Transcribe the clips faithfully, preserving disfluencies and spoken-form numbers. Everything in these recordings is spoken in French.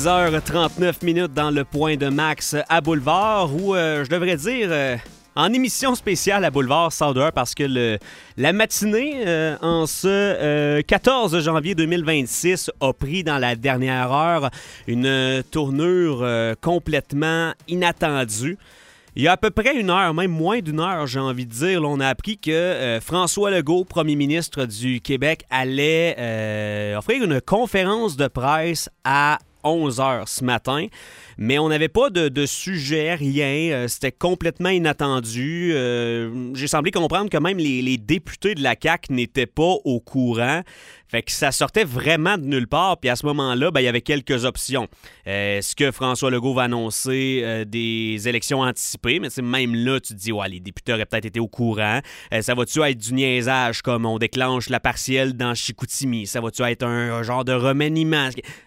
heures trente-neuf minutes dans le point de Max à Boulevard, où euh, je devrais dire euh, en émission spéciale à Boulevard cent deux parce que le, la matinée euh, en ce euh, quatorze janvier deux mille vingt-six a pris dans la dernière heure une tournure euh, complètement inattendue. Il y a à peu près une heure, même moins d'une heure, j'ai envie de dire, là, on a appris que euh, François Legault, premier ministre du Québec, allait euh, offrir une conférence de presse à onze heures ce matin. Mais on n'avait pas de, de sujet, rien. Euh, c'était complètement inattendu. Euh, j'ai semblé comprendre que même les, les députés de la C A Q n'étaient pas au courant. Fait que ça sortait vraiment de nulle part. Puis à ce moment-là, ben, il y avait quelques options. Euh, est-ce que François Legault va annoncer euh, des élections anticipées? Mais même là, tu te dis, ouais, les députés auraient peut-être été au courant. Euh, ça va-tu être du niaisage comme on déclenche la partielle dans Chicoutimi? Ça va-tu être un, un genre de remaniement?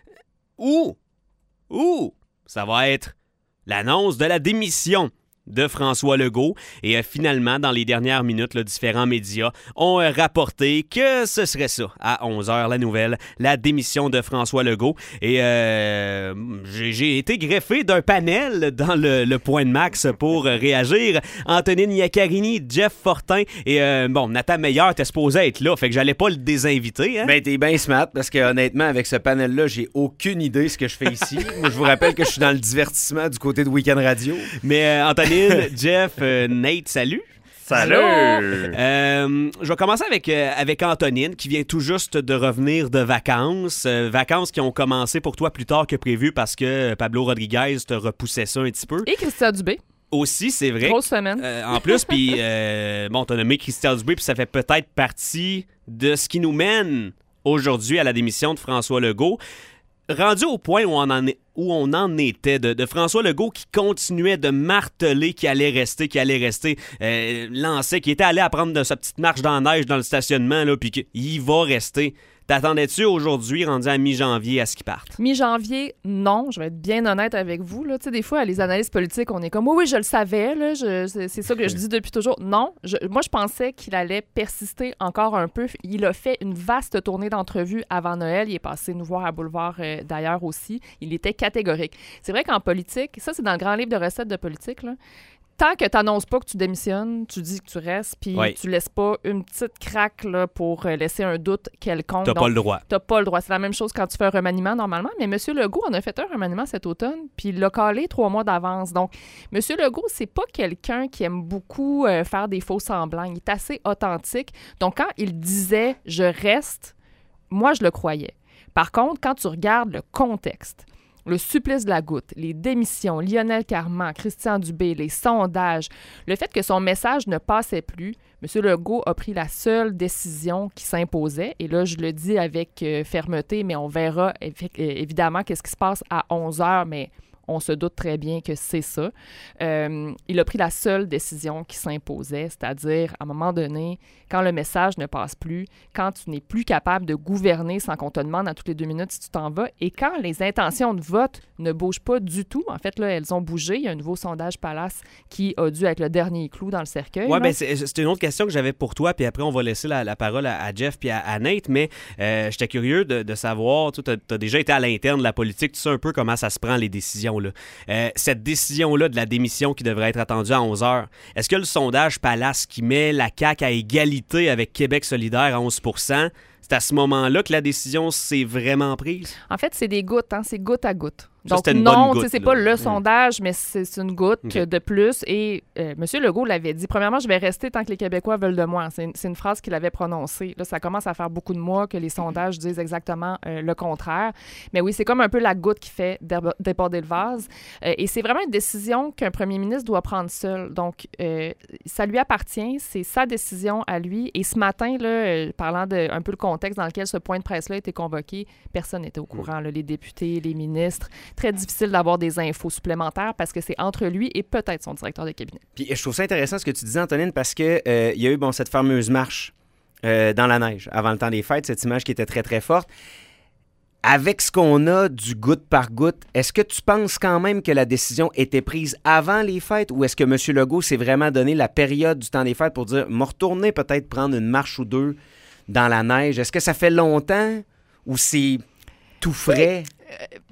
Ou, ou, ça va être l'annonce de la démission de François Legault. Et euh, finalement, dans les dernières minutes, là, différents médias ont euh, rapporté que ce serait ça, à onze heures, la nouvelle, la démission de François Legault. Et euh, j'ai, j'ai été greffé d'un panel dans le, le point de Max pour euh, réagir. Antonine Iaccarini, Jeff Fortin et euh, bon, Nathan Meilleur était supposé être là, fait que j'allais pas le désinviter. Hein? Ben, t'es bien smart, parce que honnêtement, avec ce panel-là, j'ai aucune idée de ce que je fais ici. Moi, je vous rappelle que je suis dans le divertissement du côté de Week-end Radio. Mais euh, Antonine, Jeff, euh, Nate, salut. Salut! Euh, je vais commencer avec, euh, avec Antonine, qui vient tout juste de revenir de vacances. Euh, vacances qui ont commencé pour toi plus tard que prévu parce que Pablo Rodriguez te repoussait ça un petit peu. Et Christian Dubé. Aussi, c'est vrai. Grosse semaine. Euh, en plus, puis euh, bon, t'as nommé Christian Dubé, puis ça fait peut-être partie de ce qui nous mène aujourd'hui à la démission de François Legault. Rendu au point où on en, est, où on en était, de, de François Legault qui continuait de marteler qu'il allait rester, qu'il allait rester, euh, lançait, qui était allé à prendre de sa petite marche dans la neige dans le stationnement, là, puis qu'il va rester. T'attendais-tu aujourd'hui, rendu à mi-janvier, à ce qu'il parte? Mi-janvier, non. Je vais être bien honnête avec vous. Là. Tu sais, des fois, les analyses politiques, on est comme « Oui, oui, je le savais. Là, je, c'est, c'est ça que je dis depuis toujours. » Non. Je, moi, je pensais qu'il allait persister encore un peu. Il a fait une vaste tournée d'entrevues avant Noël. Il est passé nous voir à Boulevard euh, d'ailleurs aussi. Il était catégorique. C'est vrai qu'en politique, ça, c'est dans le grand livre de recettes de politique, là. Tant que tu n'annonces pas que tu démissionnes, tu dis que tu restes, puis oui. tu laisses pas une petite craque là, pour laisser un doute quelconque. T'as Donc, pas le droit. T'as pas le droit. C'est la même chose quand tu fais un remaniement normalement, mais M. Legault en a fait un remaniement cet automne, puis il l'a calé trois mois d'avance. Donc, M. Legault, c'est pas quelqu'un qui aime beaucoup euh, faire des faux semblants. Il est assez authentique. Donc, quand il disait « je reste », moi, je le croyais. Par contre, quand tu regardes le contexte, le supplice de la goutte, les démissions, Lionel Carman, Christian Dubé, les sondages, le fait que son message ne passait plus, M. Legault a pris la seule décision qui s'imposait. Et là, je le dis avec euh, fermeté, mais on verra évi- évidemment qu'est-ce qui se passe à onze heures, mais on se doute très bien que c'est ça. Euh, il a pris la seule décision qui s'imposait, c'est-à-dire, à un moment donné, quand le message ne passe plus, quand tu n'es plus capable de gouverner sans qu'on te demande à toutes les deux minutes si tu t'en vas, et quand les intentions de vote ne bougent pas du tout, en fait, là, elles ont bougé. Il y a un nouveau sondage Palace qui a dû être le dernier clou dans le cercueil. Oui, bien, c'est, c'est une autre question que j'avais pour toi, puis après, on va laisser la, la parole à, à Jeff puis à, à Nate, mais euh, j'étais curieux de, de savoir, tu as déjà été à l'interne de la politique, tu sais un peu comment ça se prend, les décisions. Là. Euh, cette décision-là de la démission qui devrait être attendue à onze heures, est-ce que le sondage Palace qui met la C A Q à égalité avec Québec solidaire à onze pour cent, c'est à ce moment-là que la décision s'est vraiment prise? En fait, c'est des gouttes, hein? C'est goutte à goutte. Ça, Donc, une non, goutte, c'est là. pas le mmh. sondage, mais c'est, c'est une goutte okay. de plus. Et euh, M. Legault l'avait dit. Premièrement, je vais rester tant que les Québécois veulent de moi. C'est une, c'est une phrase qu'il avait prononcée. Là, ça commence à faire beaucoup de mois que les sondages disent exactement euh, le contraire. Mais oui, c'est comme un peu la goutte qui fait déborder le vase. Euh, et c'est vraiment une décision qu'un premier ministre doit prendre seul. Donc, euh, ça lui appartient. C'est sa décision à lui. Et ce matin, là, euh, parlant de un peu le contexte dans lequel ce point de presse-là a été convoqué, personne n'était au courant. Là, les députés, les ministres. Très difficile d'avoir des infos supplémentaires parce que c'est entre lui et peut-être son directeur de cabinet. Puis je trouve ça intéressant ce que tu disais, Antonine, parce qu'il euh, y a eu bon, cette fameuse marche euh, dans la neige avant le temps des fêtes, cette image qui était très, très forte. Avec ce qu'on a du goutte par goutte, est-ce que tu penses quand même que la décision était prise avant les fêtes ou est-ce que M. Legault s'est vraiment donné la période du temps des fêtes pour dire « me retourner peut-être prendre une marche ou deux dans la neige ». Est-ce que ça fait longtemps ou c'est tout frais? Oui.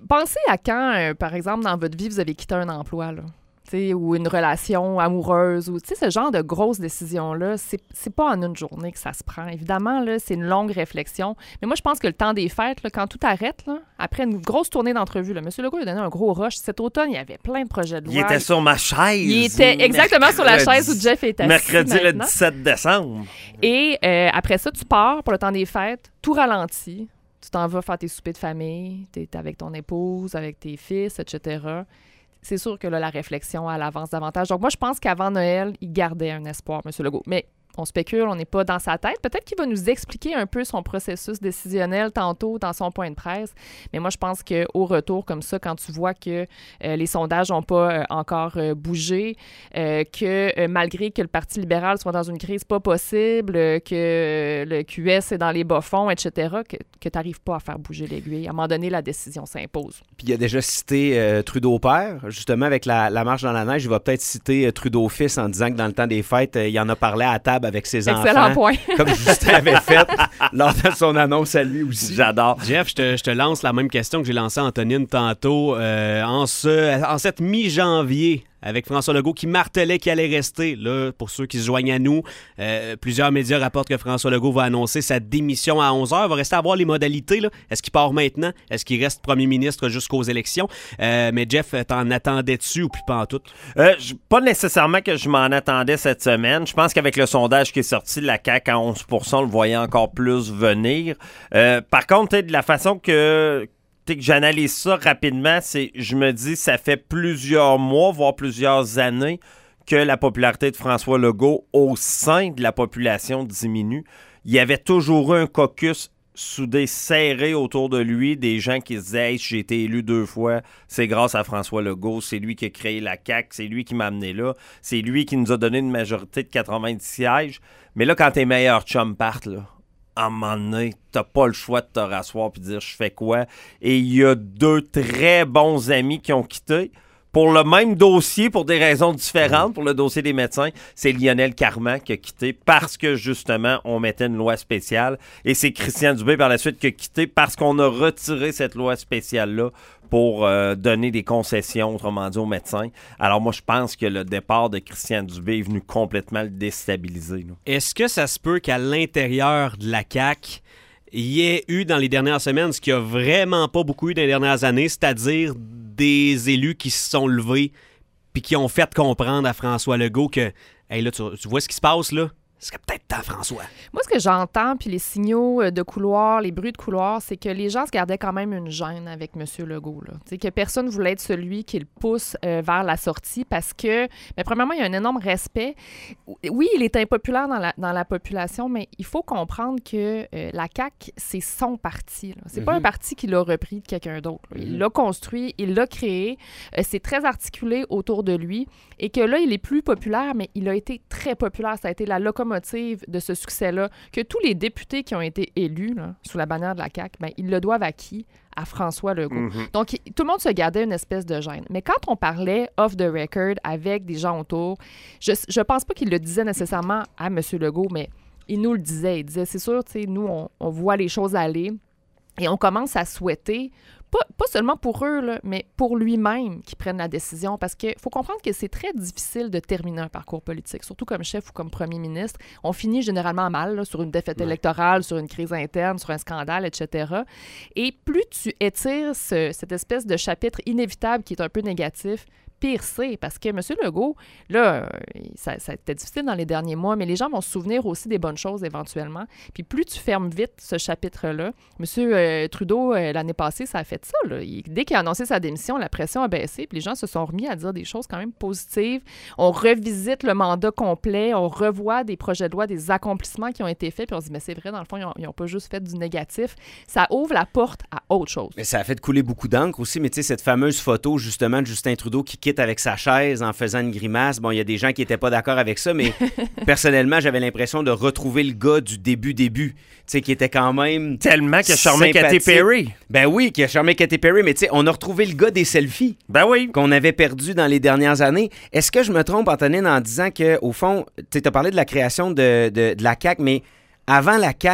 Pensez à quand, euh, par exemple, dans votre vie, vous avez quitté un emploi, là. Ou une relation amoureuse, ou ce genre de grosses décisions-là, c'est, c'est pas en une journée que ça se prend. Évidemment, là, c'est une longue réflexion. Mais moi, je pense que le temps des fêtes, là, quand tout arrête, là, après une grosse tournée d'entrevue, là, M. Legault a donné un gros rush. Cet automne, il y avait plein de projets de loi. Il était sur ma chaise. Il était exactement mercredi, sur la chaise où Jeff est assis. Mercredi maintenant. le dix-sept décembre. Et euh, après ça, tu pars pour le temps des fêtes, tout ralenti. Tu t'en vas faire tes soupers de famille, tu es avec ton épouse, avec tes fils, et cetera. C'est sûr que là, la réflexion, elle avance davantage. Donc, moi, je pense qu'avant Noël, il gardait un espoir, M. Legault. Mais on spécule, on n'est pas dans sa tête. Peut-être qu'il va nous expliquer un peu son processus décisionnel tantôt dans son point de presse. Mais moi, je pense qu'au retour, comme ça, quand tu vois que euh, les sondages n'ont pas euh, encore euh, bougé, euh, que euh, malgré que le Parti libéral soit dans une crise pas possible, euh, que le Q S est dans les bas-fonds, et cetera, que, que tu n'arrives pas à faire bouger l'aiguille. À un moment donné, la décision s'impose. Puis il a déjà cité euh, Trudeau père, justement, avec la, la marche dans la neige. Il va peut-être citer euh, Trudeau fils en disant que dans le temps des fêtes, euh, il en a parlé à table avec ses Excellent enfants. Point. Comme Justin avait fait lors de son annonce à lui aussi. J'adore. Jeff, je te, je te lance la même question que j'ai lancée à Antonine tantôt. Euh, en, ce, en cette mi-janvier, avec François Legault qui martelait qu'il allait rester. Là, pour ceux qui se joignent à nous, euh, plusieurs médias rapportent que François Legault va annoncer sa démission à onze heures. Il va rester à voir les modalités. Là. Est-ce qu'il part maintenant? Est-ce qu'il reste premier ministre jusqu'aux élections? Euh, mais Jeff, t'en attendais-tu ou puis pas en tout? Euh, pas nécessairement que je m'en attendais cette semaine. Je pense qu'avec le sondage qui est sorti, la C A Q à onze pour cent, on le voyait encore plus venir. Euh, par contre, de la façon que... que j'analyse ça rapidement, c'est je me dis ça fait plusieurs mois, voire plusieurs années que la popularité de François Legault au sein de la population diminue. Il y avait toujours eu un caucus soudé, serré autour de lui, des gens qui se disaient hey, « j'ai été élu deux fois, c'est grâce à François Legault, c'est lui qui a créé la C A Q, c'est lui qui m'a amené là, c'est lui qui nous a donné une majorité de quatre-vingt-dix sièges. » Mais là, quand tes meilleurs chums partent, là, à un moment donné, t'as pas le choix de te rasseoir et de dire « je fais quoi ?» Et il y a deux très bons amis qui ont quitté pour le même dossier, pour des raisons différentes, pour le dossier des médecins. C'est Lionel Carman qui a quitté parce que, justement, on mettait une loi spéciale. Et c'est Christian Dubé, par la suite, qui a quitté parce qu'on a retiré cette loi spéciale-là pour euh, donner des concessions, autrement dit, aux médecins. Alors moi, je pense que le départ de Christian Dubé est venu complètement le déstabiliser. Là. Est-ce que ça se peut qu'à l'intérieur de la C A Q, il y ait eu dans les dernières semaines ce qu'il n'y a vraiment pas beaucoup eu dans les dernières années, c'est-à-dire des élus qui se sont levés puis qui ont fait comprendre à François Legault que « Hey, là, tu, tu vois ce qui se passe, là? C'est peut-être temps, François. » Moi, ce que j'entends, puis les signaux de couloir, les bruits de couloir, c'est que les gens se gardaient quand même une gêne avec M. Legault. Là. Que personne ne voulait être celui qui le pousse euh, vers la sortie parce que, bien, premièrement, il y a un énorme respect. Oui, il est impopulaire dans la, dans la population, mais il faut comprendre que euh, la C A Q, c'est son parti. Là. C'est mm-hmm. pas un parti qu'il a repris de quelqu'un d'autre. Là. Il mm-hmm. l'a construit, il l'a créé. Euh, c'est très articulé autour de lui. Et que là, il est plus populaire, mais il a été très populaire. Ça a été la locomotive de ce succès-là. Que tous les députés qui ont été élus là, sous la bannière de la C A Q, bien, ils le doivent à qui? À François Legault. Mm-hmm. Donc, il, tout le monde se gardait une espèce de gêne. Mais quand on parlait off the record avec des gens autour, je ne pense pas qu'il le disait nécessairement à M. Legault, mais il nous le disait. Il disait, c'est sûr, tu sais, nous, on, on voit les choses aller et on commence à souhaiter Pas, pas seulement pour eux, là, mais pour lui-même qui prennent la décision. Parce qu'il faut comprendre que c'est très difficile de terminer un parcours politique, surtout comme chef ou comme premier ministre. On finit généralement mal là, sur une défaite ouais. électorale, sur une crise interne, sur un scandale, et cetera. Et plus tu étires ce, cette espèce de chapitre inévitable qui est un peu négatif, pire c'est, parce que M. Legault, là, ça, ça a été difficile dans les derniers mois, mais les gens vont se souvenir aussi des bonnes choses éventuellement. Puis plus tu fermes vite ce chapitre-là, M. Euh, Trudeau, euh, l'année passée, ça a fait ça. Là. Il, dès qu'il a annoncé sa démission, la pression a baissé, puis les gens se sont remis à dire des choses quand même positives. On revisite le mandat complet, on revoit des projets de loi, des accomplissements qui ont été faits, puis on se dit, mais c'est vrai, dans le fond, ils n'ont pas juste fait du négatif. Ça ouvre la porte à autre chose. Mais ça a fait couler beaucoup d'encre aussi, mais tu sais, cette fameuse photo, justement, de Justin Trudeau qui quitte avec sa chaise en faisant une grimace. Bon, il y a des gens qui n'étaient pas d'accord avec ça, mais personnellement, j'avais l'impression de retrouver le gars du début-début, tu sais, qui était quand même tellement qu'il a charmé Katy Perry. Ben oui, qui a charmé Katy Perry, mais tu sais, on a retrouvé le gars des selfies. Ben oui. Qu'on avait perdu dans les dernières années. Est-ce que je me trompe, Antonine, en disant qu'au fond, tu sais, tu as parlé de la création de, de, de la C A Q, mais avant la C A Q,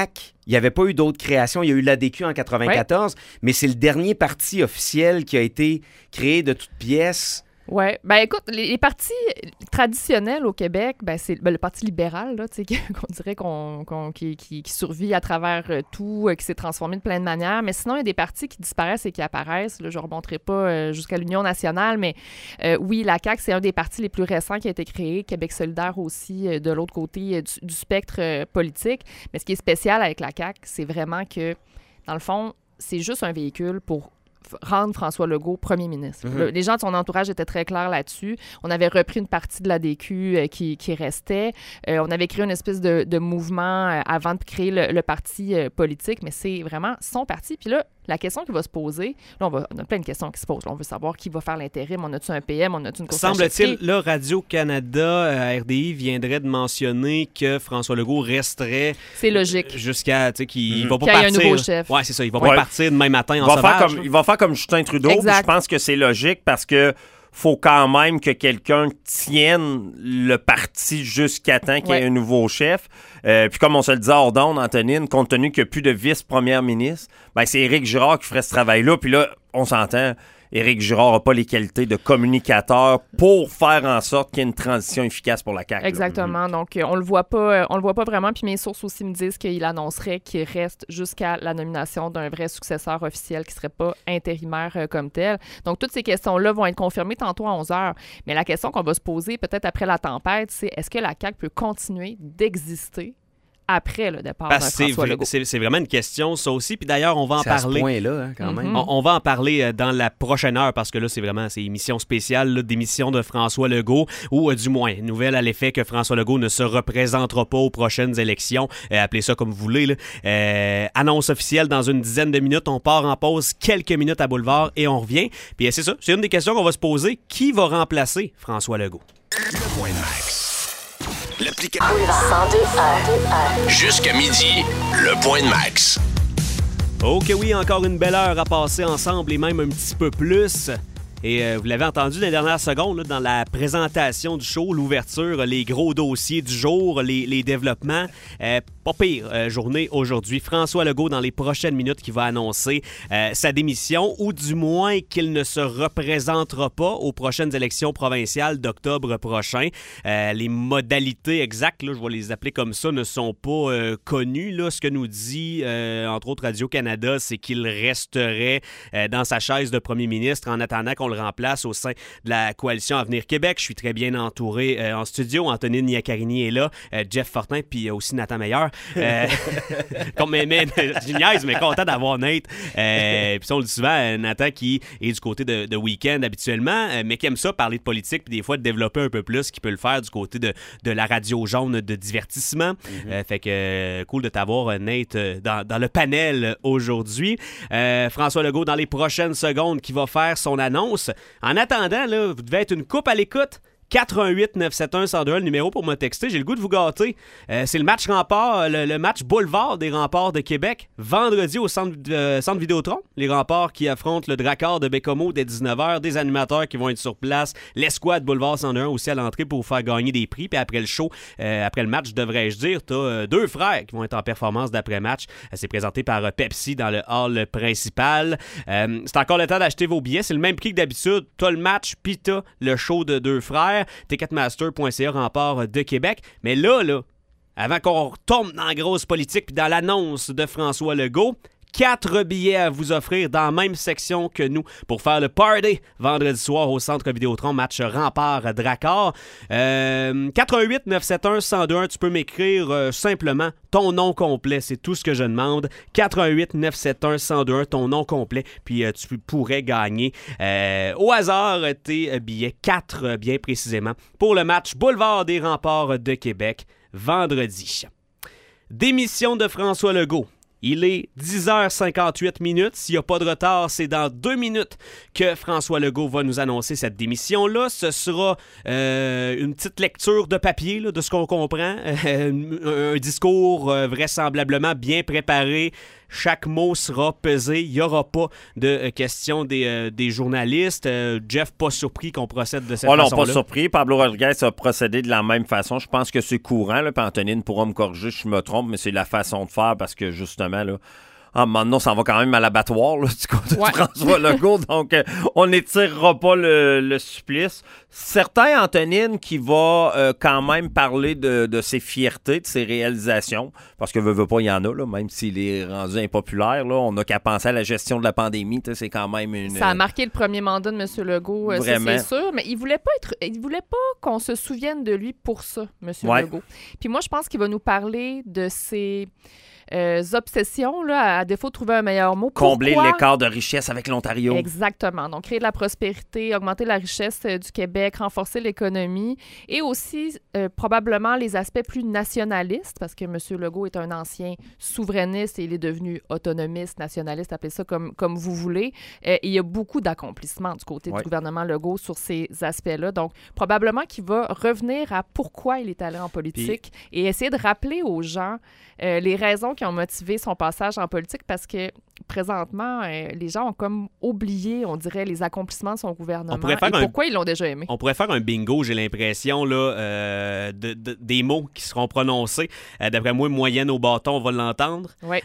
Il n'y avait pas eu d'autres créations. Il y a eu l'A D Q en quatre-vingt-quatorze, ouais. mais c'est le dernier parti officiel qui a été créé de toutes pièces. Oui. Ben écoute, les, les partis traditionnels au Québec, ben c'est ben, le Parti libéral, là, tu sais, qu'on dirait qu'on, qu'on, qui, qui, qui survit à travers euh, tout, euh, qui s'est transformé de plein de manières. Mais sinon, il y a des partis qui disparaissent et qui apparaissent. Là, je ne remonterai pas euh, jusqu'à l'Union nationale, mais euh, oui, la C A Q, c'est un des partis les plus récents qui a été créé. Québec solidaire aussi, euh, de l'autre côté euh, du, du spectre euh, politique. Mais ce qui est spécial avec la C A Q, c'est vraiment que, dans le fond, c'est juste un véhicule pour rendre François Legault premier ministre. Mm-hmm. Le, les gens de son entourage étaient très clairs là-dessus. On avait repris une partie de l'A D Q euh, qui, qui restait. Euh, on avait créé une espèce de, de mouvement euh, avant de créer le, le parti euh, politique, mais c'est vraiment son parti. Puis là, la question qui va se poser, là, on, va, on a plein de questions qui se posent. Là, on veut savoir qui va faire l'intérim. On a-tu un P M? On a-tu une course à semble-t-il, là, Radio-Canada, euh, R D I viendrait de mentionner que François Legault resterait... C'est logique. Jusqu'à, tu sais, qu'il mm-hmm. va pas Qu'il y partir... ait un nouveau chef. Oui, c'est ça. Il va ouais. pas partir demain matin il en va sauvage. Faire comme, il va faire comme Justin Trudeau. Je pense que c'est logique parce que faut quand même que quelqu'un tienne le parti jusqu'à temps qu'il y ait ouais. un nouveau chef. Euh, puis comme on se le disait hors d'onde, Antonine, compte tenu qu'il n'y a plus de vice-première ministre, ben c'est Éric Girard qui ferait ce travail-là. Puis là, on s'entend, Éric Girard n'a pas les qualités de communicateur pour faire en sorte qu'il y ait une transition efficace pour la C A Q. Exactement. Là. Donc, on le voit pas, on le voit pas vraiment. Puis mes sources aussi me disent qu'il annoncerait qu'il reste jusqu'à la nomination d'un vrai successeur officiel qui serait pas intérimaire euh, comme tel. Donc, toutes ces questions-là vont être confirmées tantôt à onze heures. Mais la question qu'on va se poser peut-être après la tempête, c'est est-ce que la C A Q peut continuer d'exister après le départ Parce de François c'est, Legault? C'est, c'est vraiment une question, ça aussi. Puis d'ailleurs, on va en c'est parler. À ce point-là, hein, quand même. Mm-hmm. On, on va en parler euh, dans la prochaine heure parce que là, c'est vraiment c'est émission spéciale là, d'émission de François Legault ou euh, du moins, nouvelle à l'effet que François Legault ne se représentera pas aux prochaines élections. Euh, appelez ça comme vous voulez. Là. Euh, annonce officielle dans une dizaine de minutes. On part en pause quelques minutes à Boulevard et on revient. Puis euh, c'est ça, c'est une des questions qu'on va se poser. Qui va remplacer François Legault? Le Point Max. L'application cent deux. Jusqu'à midi, le Point de Max. Ok oui, encore une belle heure à passer ensemble et même un petit peu plus. Et euh, vous l'avez entendu dans les dernières secondes, là, dans la présentation du show, l'ouverture, les gros dossiers du jour, les, les développements. Euh, pas pire euh, journée aujourd'hui. François Legault, dans les prochaines minutes, qui va annoncer euh, sa démission, ou du moins qu'il ne se représentera pas aux prochaines élections provinciales d'octobre prochain. Euh, les modalités exactes, là, je vais les appeler comme ça, ne sont pas euh, connues. Là. Ce que nous dit, euh, entre autres, Radio-Canada, c'est qu'il resterait euh, dans sa chaise de premier ministre en attendant qu'on le remplace au sein de la coalition Avenir Québec. Je suis très bien entouré euh, en studio. Antonine Niacarini est là, euh, Jeff Fortin, puis aussi Nathan Meilleur. Euh, comme, mais, mais, je niaise, mais content d'avoir Nate. Euh, puis on le dit souvent, Nathan qui est du côté de, de Week-end habituellement, euh, mais qui aime ça parler de politique, puis des fois de développer un peu plus, qui peut le faire du côté de, de la radio jaune de divertissement. Mm-hmm. Euh, fait que euh, cool de t'avoir, Nate, dans, dans le panel aujourd'hui. Euh, François Legault, dans les prochaines secondes, qui va faire son annonce. En attendant, là, vous devez être une coupe à l'écoute. quatre un huit neuf sept un un zéro deux un, le numéro pour me texter. J'ai le goût de vous gâter. Euh, c'est le match Remparts, le, le match Boulevard des Remparts de Québec. Vendredi au centre, euh, centre Vidéotron. Les Remparts qui affrontent le Drakkar de Bécomo dès dix-neuf heures. Des animateurs qui vont être sur place. L'escouade Boulevard cent un aussi à l'entrée pour vous faire gagner des prix. Puis après le show, euh, après le match, devrais-je dire, t'as euh, deux frères qui vont être en performance d'après-match. Euh, c'est présenté par euh, Pepsi dans le hall principal. Euh, c'est encore le temps d'acheter vos billets. C'est le même prix que d'habitude. T'as le match, puis t'as le show de deux frères. Ticketmaster point c a Remparts de Québec. Mais là, là, avant qu'on retombe dans la grosse politique puis dans l'annonce de François Legault, quatre billets à vous offrir dans la même section que nous pour faire le party vendredi soir au Centre Vidéotron, match Remparts-Drakkar. Euh, quatre un huit neuf sept un un zéro deux un, tu peux m'écrire euh, simplement ton nom complet, c'est tout ce que je demande. quatre un huit neuf sept un un zéro deux un, ton nom complet, puis euh, tu pourrais gagner euh, au hasard tes billets, quatre bien précisément, pour le match Boulevard des Remparts de Québec vendredi. Démission de François Legault. Il est dix heures cinquante-huit minutes. S'il n'y a pas de retard, c'est dans deux minutes que François Legault va nous annoncer cette démission-là. Ce sera euh, une petite lecture de papier là, de ce qu'on comprend. Euh, un, un discours euh, vraisemblablement bien préparé. chaque mot sera pesé. Il n'y aura pas de euh, questions des, euh, des journalistes. Euh, Jeff, pas surpris qu'on procède de cette oh non, façon-là? Pas surpris. Pablo Rodriguez a procédé de la même façon. Je pense que c'est courant. Là, puis Antonine pourra me corriger si je me trompe, mais c'est la façon de faire parce que justement, là, ah, maintenant, ça va quand même à l'abattoir là, du côté ouais. de François Legault, donc euh, on n'étirera pas le, le supplice. Certains, Antonine, qui va euh, quand même parler de, de ses fiertés, de ses réalisations, parce que veut, veut pas, il y en a, là, même s'il est rendu impopulaire, là, on n'a qu'à penser à la gestion de la pandémie, c'est quand même une... Ça a marqué le premier mandat de M. Legault, euh, ça, c'est sûr, mais il voulait pas être, il voulait pas qu'on se souvienne de lui pour ça, M. Ouais. Legault. Puis moi, je pense qu'il va nous parler de ses... Euh, obsessions, là, à défaut de trouver un meilleur mot. Combler Pourquoi? l'écart de richesse avec l'Ontario. Exactement. Donc, créer de la prospérité, augmenter la richesse euh, du Québec, renforcer l'économie et aussi euh, probablement les aspects plus nationalistes, parce que M. Legault est un ancien souverainiste et il est devenu autonomiste, nationaliste, appelez ça comme, comme vous voulez. Euh, et il y a beaucoup d'accomplissements du côté ouais. du gouvernement Legault sur ces aspects-là. Donc, probablement qu'il va revenir à pourquoi il est allé en politique Puis... et essayer de rappeler aux gens euh, les raisons qui ont motivé son passage en politique, parce que présentement, euh, les gens ont comme oublié, on dirait, les accomplissements de son gouvernement et pourquoi un... ils l'ont déjà aimé. On pourrait faire un bingo, j'ai l'impression, là, euh, de, de, des mots qui seront prononcés. Euh, d'après moi, moyenne au bâton, on va l'entendre. Oui.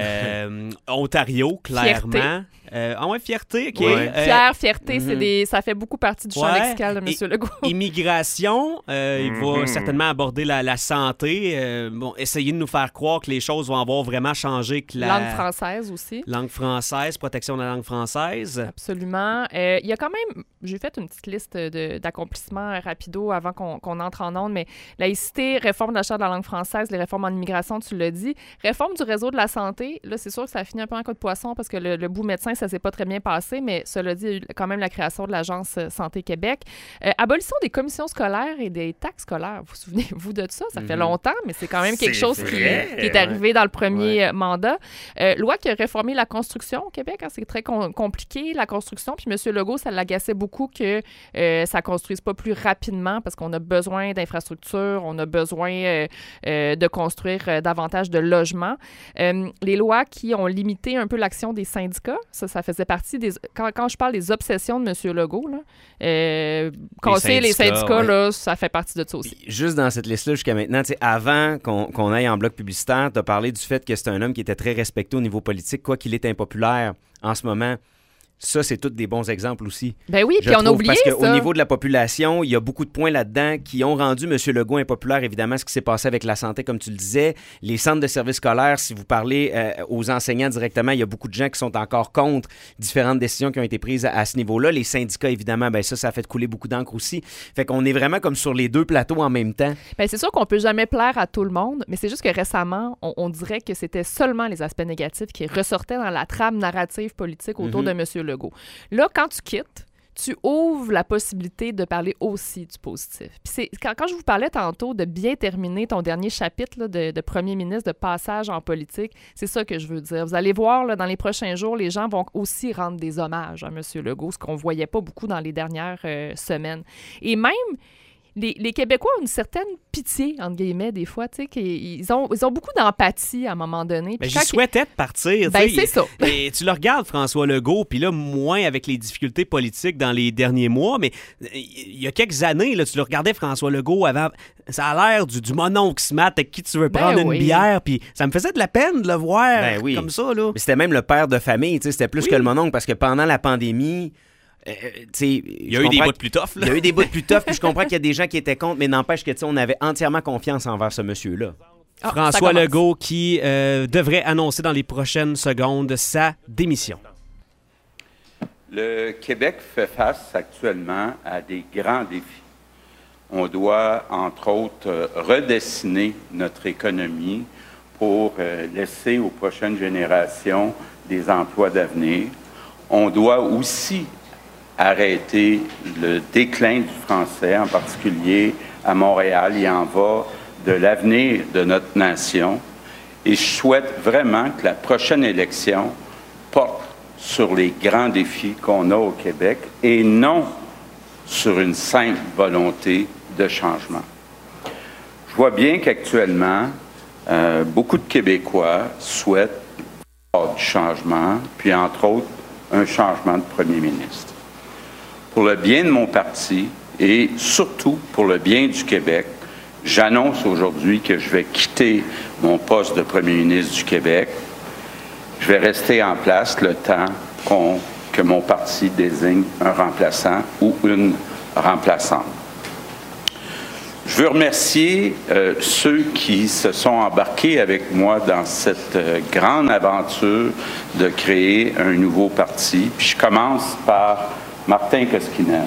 Euh, Ontario, clairement. Fierté. Euh, ah ouais, fierté, OK. Oui. Euh, Fier, fierté, mm-hmm. c'est des, ça fait beaucoup partie du champ ouais. lexical de M. Et, Legault. Immigration, euh, mm-hmm. il va certainement aborder la, la santé. Euh, bon, essayer de nous faire croire que les choses vont avoir vraiment changé. Que la... Langue française aussi. Langue française, protection de la langue française. Absolument. Euh, il y a quand même, j'ai fait une petite liste de, d'accomplissements rapido avant qu'on, qu'on entre en ondes, mais laïcité, réforme de la Charte de la langue française, les réformes en immigration, tu l'as dit. Réforme du réseau de la santé, là, c'est sûr que ça a fini un peu en cas de poisson parce que le, le bout médecin, ça s'est pas très bien passé, mais cela dit, il y a eu quand même la création de l'Agence Santé Québec. Euh, abolition des commissions scolaires et des taxes scolaires. Vous souvenez-vous de ça? Ça fait mm-hmm. longtemps, mais c'est quand même quelque c'est chose qui, qui est arrivé ouais. dans le premier ouais. mandat. Euh, loi qui a réformé la construction au Québec. Hein, c'est très com- compliqué, la construction. Puis M. Legault, ça l'agaçait beaucoup que euh, ça ne construise pas plus rapidement parce qu'on a besoin d'infrastructures, on a besoin euh, euh, de construire euh, davantage de logements. Euh, les lois qui ont limité un peu l'action des syndicats, ça, ça faisait partie des... Quand, quand je parle des obsessions de M. Legault, là, euh, casser les syndicats, les syndicats ouais. là, ça fait partie de ça aussi. Puis, juste dans cette liste-là, jusqu'à maintenant, avant qu'on, qu'on aille en bloc publicitaire, tu as parlé du fait que c'est un homme qui était très respecté au niveau politique, quoi qu'il est impopulaire en ce moment. Ça, c'est tous des bons exemples aussi. Ben oui, puis on a oublié parce qu'au ça. niveau de la population, il y a beaucoup de points là-dedans qui ont rendu M. Legault impopulaire. Évidemment, ce qui s'est passé avec la santé, comme tu le disais. Les centres de services scolaires, si vous parlez euh, aux enseignants directement, il y a beaucoup de gens qui sont encore contre différentes décisions qui ont été prises à, à ce niveau-là. Les syndicats, évidemment, ben ça, ça a fait couler beaucoup d'encre aussi. Fait qu'on est vraiment comme sur les deux plateaux en même temps. Ben c'est sûr qu'on peut jamais plaire à tout le monde, mais c'est juste que récemment, on, on dirait que c'était seulement les aspects négatifs qui ressortaient dans la trame narrative politique autour mm-hmm. de M. Legault. Là, quand tu quittes, tu ouvres la possibilité de parler aussi du positif. Puis c'est, quand, quand je vous parlais tantôt de bien terminer ton dernier chapitre là, de, de premier ministre, de passage en politique, c'est ça que je veux dire. Vous allez voir, là, dans les prochains jours, les gens vont aussi rendre des hommages à M. Legault, ce qu'on ne voyait pas beaucoup dans les dernières euh, semaines. Et même... Les, les Québécois ont une certaine pitié, entre guillemets, des fois, tu sais, qu'ils ont, ils ont beaucoup d'empathie à un moment donné. Ben, j'y souhaitais de partir. Ben, c'est ça. Et, et tu le regardes, François Legault, puis là, moins avec les difficultés politiques dans les derniers mois, mais il y a quelques années, là, tu le regardais, François Legault, avant, ça a l'air du, du mononcle Smart avec qui tu veux prendre ben, une oui. bière, puis ça me faisait de la peine de le voir ben, oui. comme ça. Là. Mais c'était même le père de famille, tu sais, c'était plus oui. que le mononcle, parce que pendant la pandémie... Euh, il y a eu des bouts plus tough. Il y a eu des bouts plus tough, puis je comprends qu'il y a des gens qui étaient contre, mais n'empêche que on avait entièrement confiance envers ce monsieur-là. Oh, François Legault qui euh, devrait annoncer dans les prochaines secondes sa démission. Le Québec fait face actuellement à des grands défis. On doit, entre autres, redessiner notre économie pour euh, laisser aux prochaines générations des emplois d'avenir. On doit aussi arrêter le déclin du français, en particulier à Montréal. Il en va de l'avenir de notre nation. Et je souhaite vraiment que la prochaine élection porte sur les grands défis qu'on a au Québec et non sur une simple volonté de changement. Je vois bien qu'actuellement, euh, beaucoup de Québécois souhaitent du changement, puis entre autres, un changement de premier ministre. Pour le bien de mon parti et surtout pour le bien du Québec, j'annonce aujourd'hui que je vais quitter mon poste de premier ministre du Québec. Je vais rester en place le temps qu'on, que mon parti désigne un remplaçant ou une remplaçante. Je veux remercier euh, ceux qui se sont embarqués avec moi dans cette euh, grande aventure de créer un nouveau parti. Puis je commence par Martin Koskinen.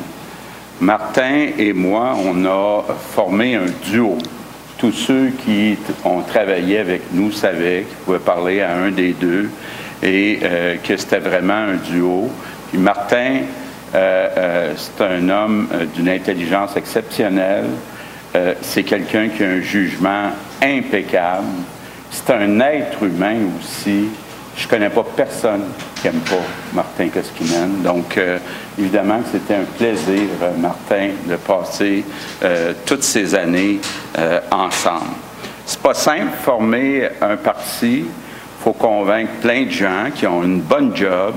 Martin et moi, on a formé un duo. Tous ceux qui ont travaillé avec nous savaient qu'ils pouvaient parler à un des deux et euh, que c'était vraiment un duo. Puis Martin, euh, euh, c'est un homme euh, d'une intelligence exceptionnelle. Euh, c'est quelqu'un qui a un jugement impeccable. C'est un être humain aussi. Je ne connais pas personne qui n'aime pas Martin Koskinen. Donc, euh, évidemment que c'était un plaisir, euh, Martin, de passer euh, toutes ces années euh, ensemble. C'est pas simple, former un parti. Il faut convaincre plein de gens qui ont une bonne job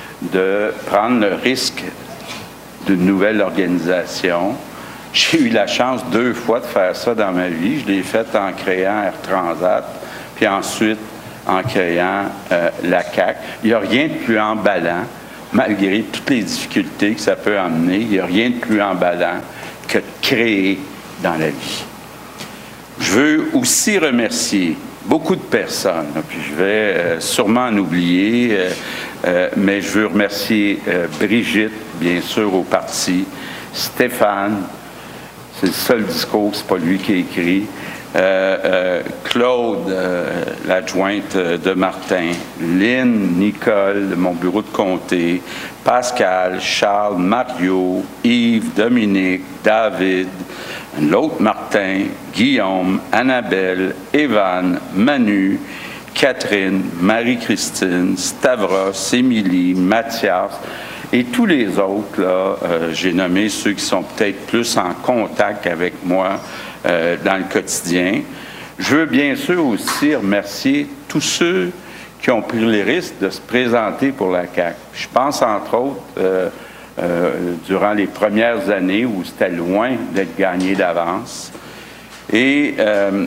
de prendre le risque d'une nouvelle organisation. J'ai eu la chance deux fois de faire ça dans ma vie. Je l'ai fait en créant Air Transat, puis ensuite en créant euh, la C A Q. Il n'y a rien de plus emballant, malgré toutes les difficultés que ça peut amener, il n'y a rien de plus emballant que de créer dans la vie. Je veux aussi remercier beaucoup de personnes, puis je vais euh, sûrement en oublier, euh, euh, mais je veux remercier euh, Brigitte, bien sûr, au parti, Stéphane, c'est le seul discours, c'est pas lui qui a écrit. Euh, euh, Claude, euh, l'adjointe de Martin, Lynn, Nicole, de mon bureau de comté, Pascal, Charles, Mario, Yves, Dominique, David, l'autre Martin, Guillaume, Annabelle, Evan, Manu, Catherine, Marie-Christine, Stavros, Émilie, Mathias, et tous les autres, là, euh, j'ai nommé ceux qui sont peut-être plus en contact avec moi euh, dans le quotidien. Je veux bien sûr aussi remercier tous ceux qui ont pris le risque de se présenter pour la C A Q. Je pense, entre autres, euh, euh, durant les premières années où c'était loin d'être gagné d'avance. Et euh,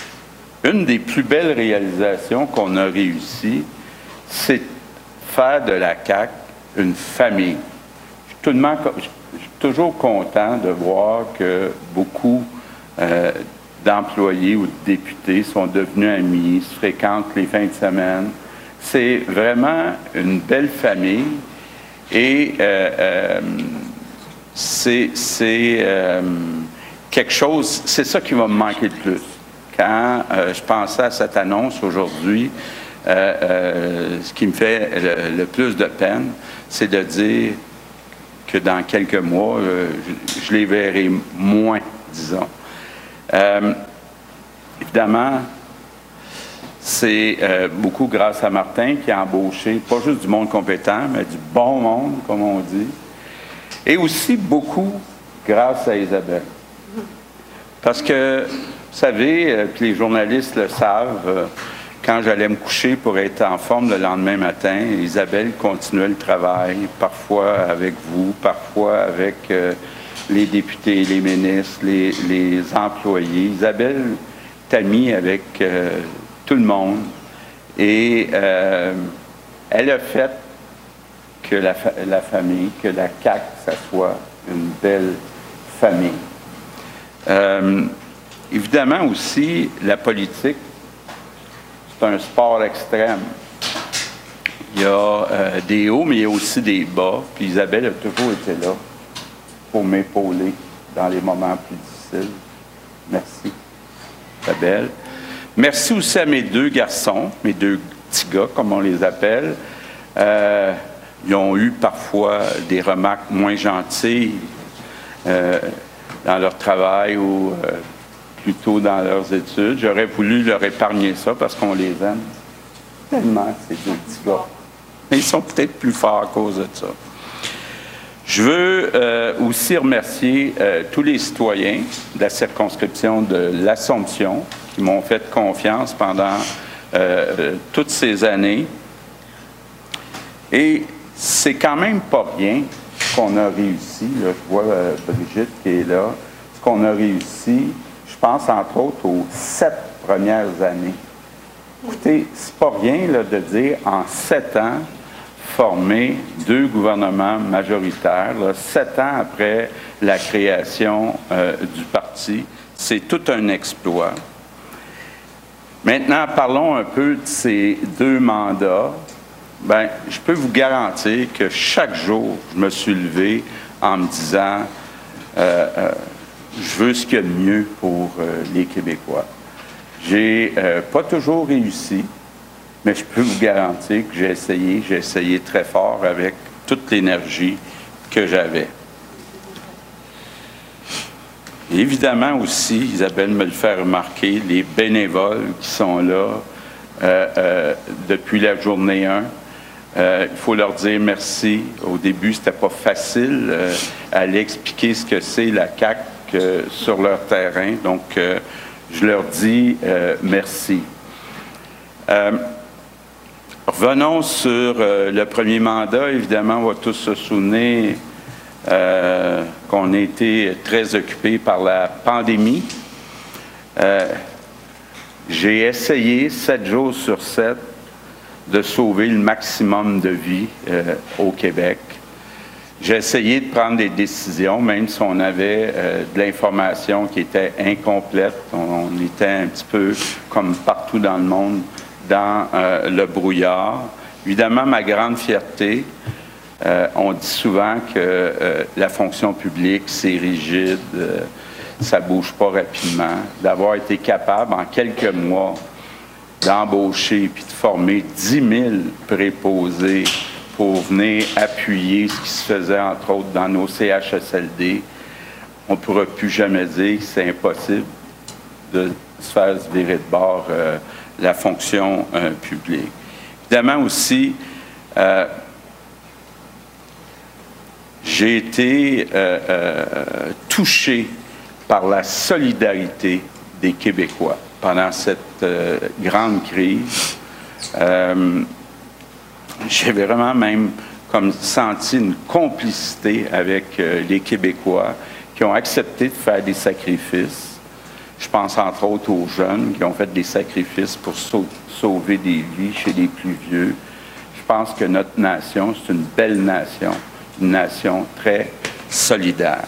une des plus belles réalisations qu'on a réussi, c'est faire de la C A Q une famille. Je suis, tout de même, je suis toujours content de voir que beaucoup euh, d'employés ou de députés sont devenus amis, se fréquentent les fins de semaine. C'est vraiment une belle famille et euh, euh, c'est, c'est euh, quelque chose, c'est ça qui va me manquer le plus. Quand euh, je pensais à cette annonce aujourd'hui, Euh, euh, ce qui me fait le, le plus de peine, c'est de dire que dans quelques mois, euh, je, je les verrai moins, disons. Euh, évidemment, c'est euh, beaucoup grâce à Martin qui a embauché, pas juste du monde compétent, mais du bon monde, comme on dit, et aussi beaucoup grâce à Isabelle. Parce que, vous savez, euh, puis les journalistes le savent, euh, quand j'allais me coucher pour être en forme le lendemain matin, Isabelle continuait le travail, parfois avec vous, parfois avec euh, les députés, les ministres, les, les employés. Isabelle est amie avec euh, tout le monde et euh, elle a fait que la, fa- la famille, que la C A Q, ça soit une belle famille. Euh, évidemment aussi, la politique, c'est un sport extrême. Il y a euh, des hauts, mais il y a aussi des bas. Puis Isabelle a toujours été là pour m'épauler dans les moments plus difficiles. Merci, Isabelle. Merci aussi à mes deux garçons, mes deux petits gars, comme on les appelle. Euh, ils ont eu parfois des remarques moins gentilles euh, dans leur travail ou euh, plutôt dans leurs études. J'aurais voulu leur épargner ça parce qu'on les aime tellement, ces deux petits gars. Mais ils sont peut-être plus forts à cause de ça. Je veux euh, aussi remercier euh, tous les citoyens de la circonscription de l'Assomption qui m'ont fait confiance pendant euh, toutes ces années. Et c'est quand même pas rien ce qu'on a réussi. Là, je vois euh, Brigitte qui est là. Ce qu'on a réussi, je pense entre autres aux sept premières années. Écoutez, c'est pas rien là, de dire en sept ans, former deux gouvernements majoritaires, là, sept ans après la création euh, du parti. C'est tout un exploit. Maintenant, parlons un peu de ces deux mandats. Bien, je peux vous garantir que chaque jour, je me suis levé en me disant euh, euh, je veux ce qu'il y a de mieux pour euh, les Québécois. J'ai euh, pas toujours réussi, mais je peux vous garantir que j'ai essayé, j'ai essayé très fort avec toute l'énergie que j'avais. Et évidemment aussi, Isabelle me le fait remarquer, les bénévoles qui sont là euh, euh, depuis la journée un. Euh, il faut leur dire merci. Au début, c'était pas facile euh, aller expliquer ce que c'est la C A Q euh, sur leur terrain. Donc, euh, je leur dis euh, merci. Euh, revenons sur euh, le premier mandat. Évidemment, on va tous se souvenir euh, qu'on a été très occupés par la pandémie. Euh, j'ai essayé sept jours sur sept de sauver le maximum de vies euh, au Québec. J'ai essayé de prendre des décisions, même si on avait euh, de l'information qui était incomplète. On, on était un petit peu, comme partout dans le monde, dans euh, le brouillard. Évidemment, ma grande fierté, euh, on dit souvent que euh, la fonction publique, c'est rigide, euh, ça bouge pas rapidement. D'avoir été capable, en quelques mois, d'embaucher puis de former dix mille préposés pour venir appuyer ce qui se faisait, entre autres, dans nos C H S L D, on ne pourra plus jamais dire que c'est impossible de se faire virer de bord euh, la fonction euh, publique. Évidemment aussi, euh, j'ai été euh, euh, touché par la solidarité des Québécois pendant cette euh, grande crise. Euh, j'ai vraiment même comme senti une complicité avec euh, les Québécois qui ont accepté de faire des sacrifices. Je pense entre autres aux jeunes qui ont fait des sacrifices pour sau- sauver des vies chez les plus vieux. Je pense que notre nation, c'est une belle nation, une nation très solidaire.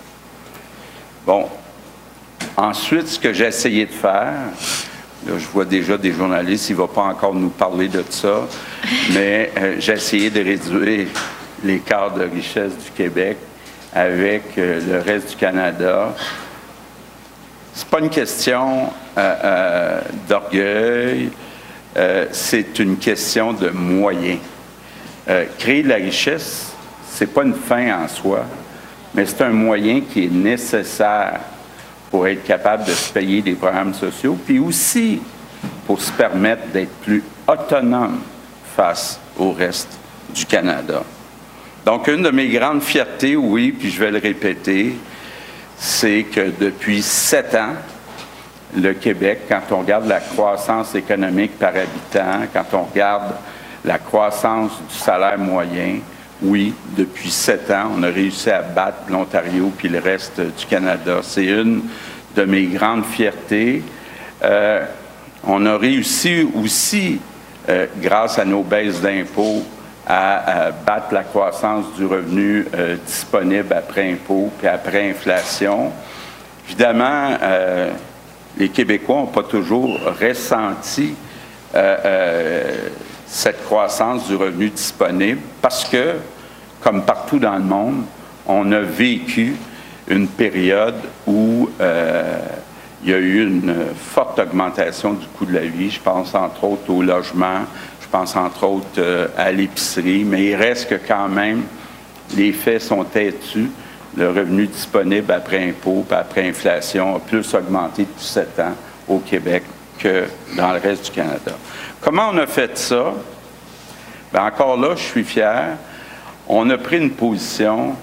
Bon. Ensuite, ce que j'ai essayé de faire, là, je vois déjà des journalistes, il ne va pas encore nous parler de ça, mais euh, j'ai essayé de réduire l'écart de richesse du Québec avec euh, le reste du Canada. C'est pas une question euh, euh, d'orgueil, euh, c'est une question de moyens. Euh, créer de la richesse, c'est pas une fin en soi, mais c'est un moyen qui est nécessaire pour être capable de se payer des programmes sociaux, puis aussi pour se permettre d'être plus autonome face au reste du Canada. Donc, une de mes grandes fiertés, oui, puis je vais le répéter, c'est que depuis sept ans, le Québec, quand on regarde la croissance économique par habitant, quand on regarde la croissance du salaire moyen, oui, depuis sept ans, on a réussi à battre l'Ontario puis le reste du Canada. C'est une de mes grandes fiertés. Euh, on a réussi aussi, euh, grâce à nos baisses d'impôts, à, à battre la croissance du revenu euh, disponible après impôt puis après inflation. Évidemment, euh, les Québécois n'ont pas toujours ressenti euh, euh, cette croissance du revenu disponible parce que, comme partout dans le monde, on a vécu une période où euh, il y a eu une forte augmentation du coût de la vie. Je pense entre autres au logement, je pense entre autres euh, à l'épicerie, mais il reste que quand même, les faits sont têtus. Le revenu disponible après impôt, après inflation, a plus augmenté depuis sept ans au Québec que dans le reste du Canada. Comment on a fait ça? Bien, encore là, je suis fier. On a pris une position,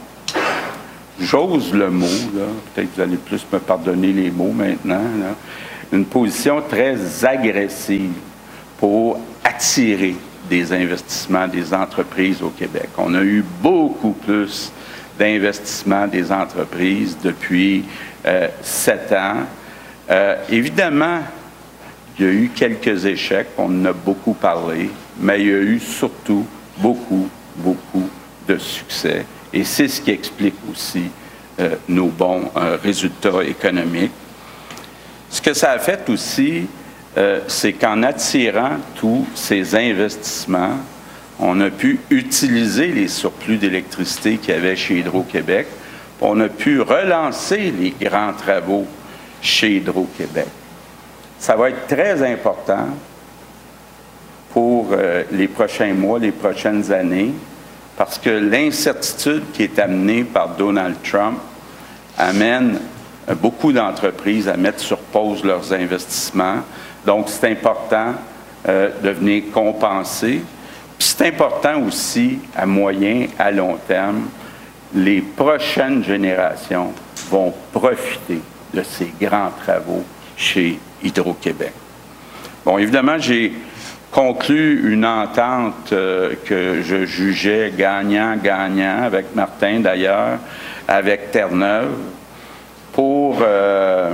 j'ose le mot, là, peut-être que vous allez plus me pardonner les mots maintenant, là, une position très agressive pour attirer des investissements des entreprises au Québec. On a eu beaucoup plus d'investissements des entreprises depuis euh, sept ans. Euh, évidemment, il y a eu quelques échecs, on en a beaucoup parlé, mais il y a eu surtout beaucoup, beaucoup de succès. Et c'est ce qui explique aussi euh, nos bons euh, résultats économiques. Ce que ça a fait aussi, euh, c'est qu'en attirant tous ces investissements, on a pu utiliser les surplus d'électricité qu'il y avait chez Hydro-Québec. On a pu relancer les grands travaux chez Hydro-Québec. Ça va être très important pour euh, les prochains mois, les prochaines années, parce que l'incertitude qui est amenée par Donald Trump amène euh, beaucoup d'entreprises à mettre sur pause leurs investissements. Donc, c'est important euh, de venir compenser. Puis c'est important aussi, à moyen, à long terme, les prochaines générations vont profiter de ces grands travaux chez Hydro-Québec. Bon, évidemment, j'ai conclu une entente euh, que je jugeais gagnant-gagnant, avec Martin d'ailleurs, avec Terre-Neuve, pour euh,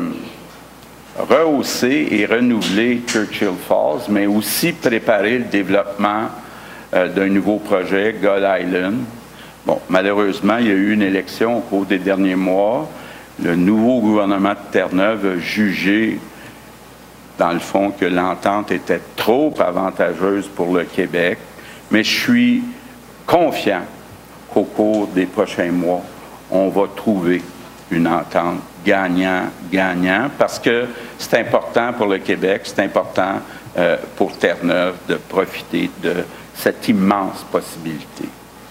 rehausser et renouveler Churchill Falls, mais aussi préparer le développement euh, d'un nouveau projet, Gull Island. Bon, malheureusement, il y a eu une élection au cours des derniers mois. Le nouveau gouvernement de Terre-Neuve a jugé, dans le fond, que l'entente était trop avantageuse pour le Québec, mais je suis confiant qu'au cours des prochains mois, on va trouver une entente gagnant-gagnant, parce que c'est important pour le Québec, c'est important euh, pour Terre-Neuve de profiter de cette immense possibilité.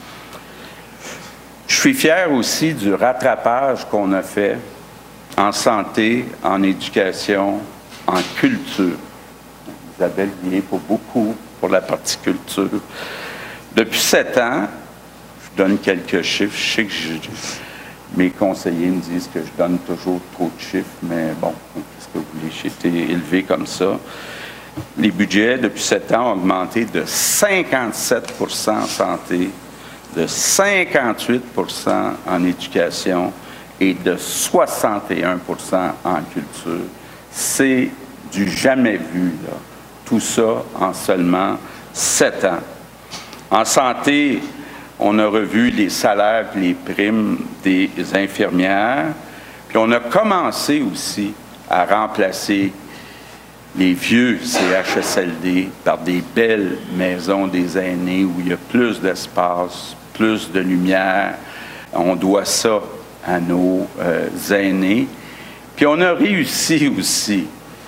Je suis fier aussi du rattrapage qu'on a fait en santé, en éducation, en culture. Isabelle vient pour beaucoup pour la partie culture. Depuis sept ans, je donne quelques chiffres. Je sais que je, mes conseillers me disent que je donne toujours trop de chiffres, mais bon, qu'est-ce que vous voulez, j'ai été élevé comme ça. Les budgets, depuis sept ans, ont augmenté de cinquante-sept pour cent en santé, de cinquante-huit pour cent en éducation et de soixante et un pour cent en culture. C'est du jamais vu, là. Tout ça en seulement sept ans. En santé, on a revu les salaires et les primes des infirmières, puis on a commencé aussi à remplacer les vieux C H S L D par des belles maisons des aînés où il y a plus d'espace, plus de lumière. On doit ça à nos euh, aînés. Puis on a réussi aussi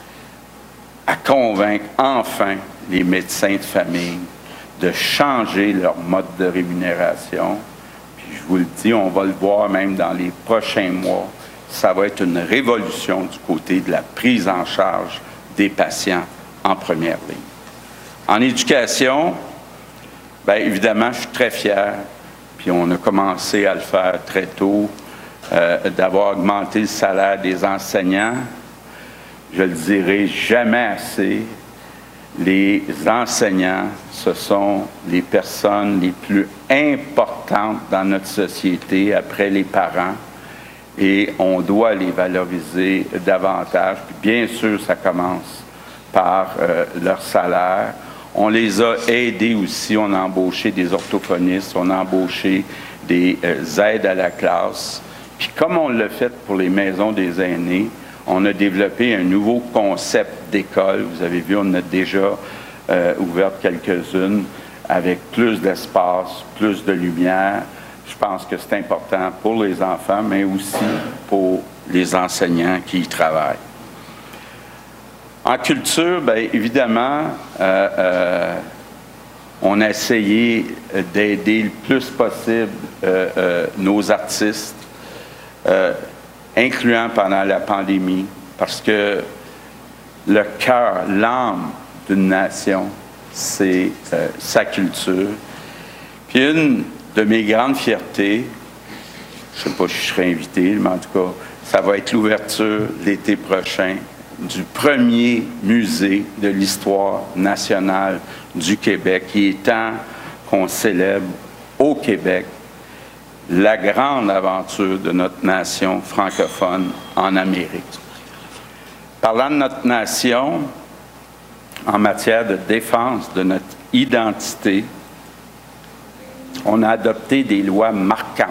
à convaincre enfin les médecins de famille de changer leur mode de rémunération. Puis je vous le dis, on va le voir même dans les prochains mois, ça va être une révolution du côté de la prise en charge des patients en première ligne. En éducation, bien évidemment, je suis très fier, puis on a commencé à le faire très tôt, euh, d'avoir augmenté le salaire des enseignants. Je le dirai jamais assez, les enseignants, ce sont les personnes les plus importantes dans notre société après les parents et on doit les valoriser davantage. Puis bien sûr, ça commence par euh, leur salaire. On les a aidés aussi, on a embauché des orthophonistes, on a embauché des euh, aides à la classe. Puis comme on l'a fait pour les maisons des aînés, on a développé un nouveau concept d'école. Vous avez vu, on en a déjà euh, ouvert quelques-unes avec plus d'espace, plus de lumière. Je pense que c'est important pour les enfants, mais aussi pour les enseignants qui y travaillent. En culture, bien évidemment, euh, euh, on a essayé d'aider le plus possible euh, euh, nos artistes, euh, incluant pendant la pandémie, parce que le cœur, l'âme d'une nation, c'est euh, sa culture. Puis une de mes grandes fiertés, je ne sais pas si je serai invité, mais en tout cas, ça va être l'ouverture l'été prochain du premier musée de l'histoire nationale du Québec. Il est temps qu'on célèbre au Québec la grande aventure de notre nation francophone en Amérique. Parlant de notre nation, en matière de défense de notre identité, on a adopté des lois marquantes.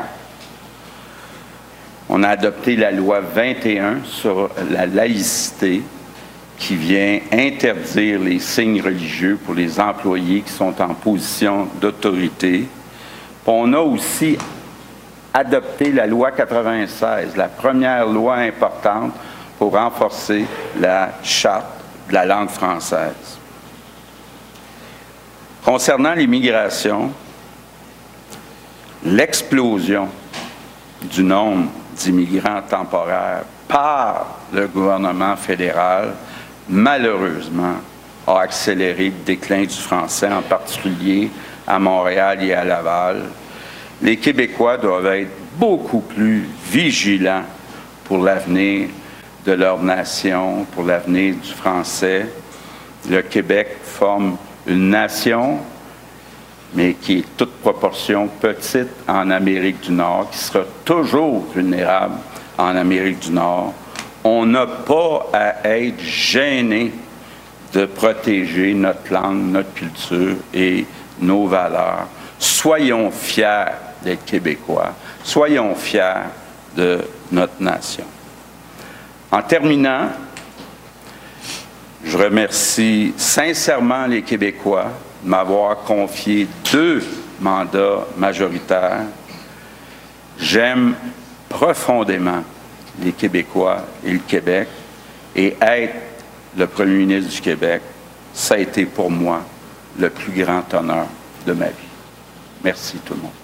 On a adopté la loi vingt et un sur la laïcité qui vient interdire les signes religieux pour les employés qui sont en position d'autorité. On a aussi adopté la loi quatre-vingt-seize, la première loi importante pour renforcer la charte de la langue française. Concernant l'immigration, l'explosion du nombre d'immigrants temporaires par le gouvernement fédéral, malheureusement, a accéléré le déclin du français, en particulier à Montréal et à Laval. Les Québécois doivent être beaucoup plus vigilants pour l'avenir de leur nation, pour l'avenir du français. Le Québec forme une nation, mais qui est toute proportion petite en Amérique du Nord, qui sera toujours vulnérable en Amérique du Nord. On n'a pas à être gêné de protéger notre langue, notre culture et nos valeurs. Soyons fiers d'être Québécois. Soyons fiers de notre nation. En terminant, je remercie sincèrement les Québécois de m'avoir confié deux mandats majoritaires. J'aime profondément les Québécois et le Québec, et être le premier ministre du Québec, ça a été pour moi le plus grand honneur de ma vie. Merci tout le monde.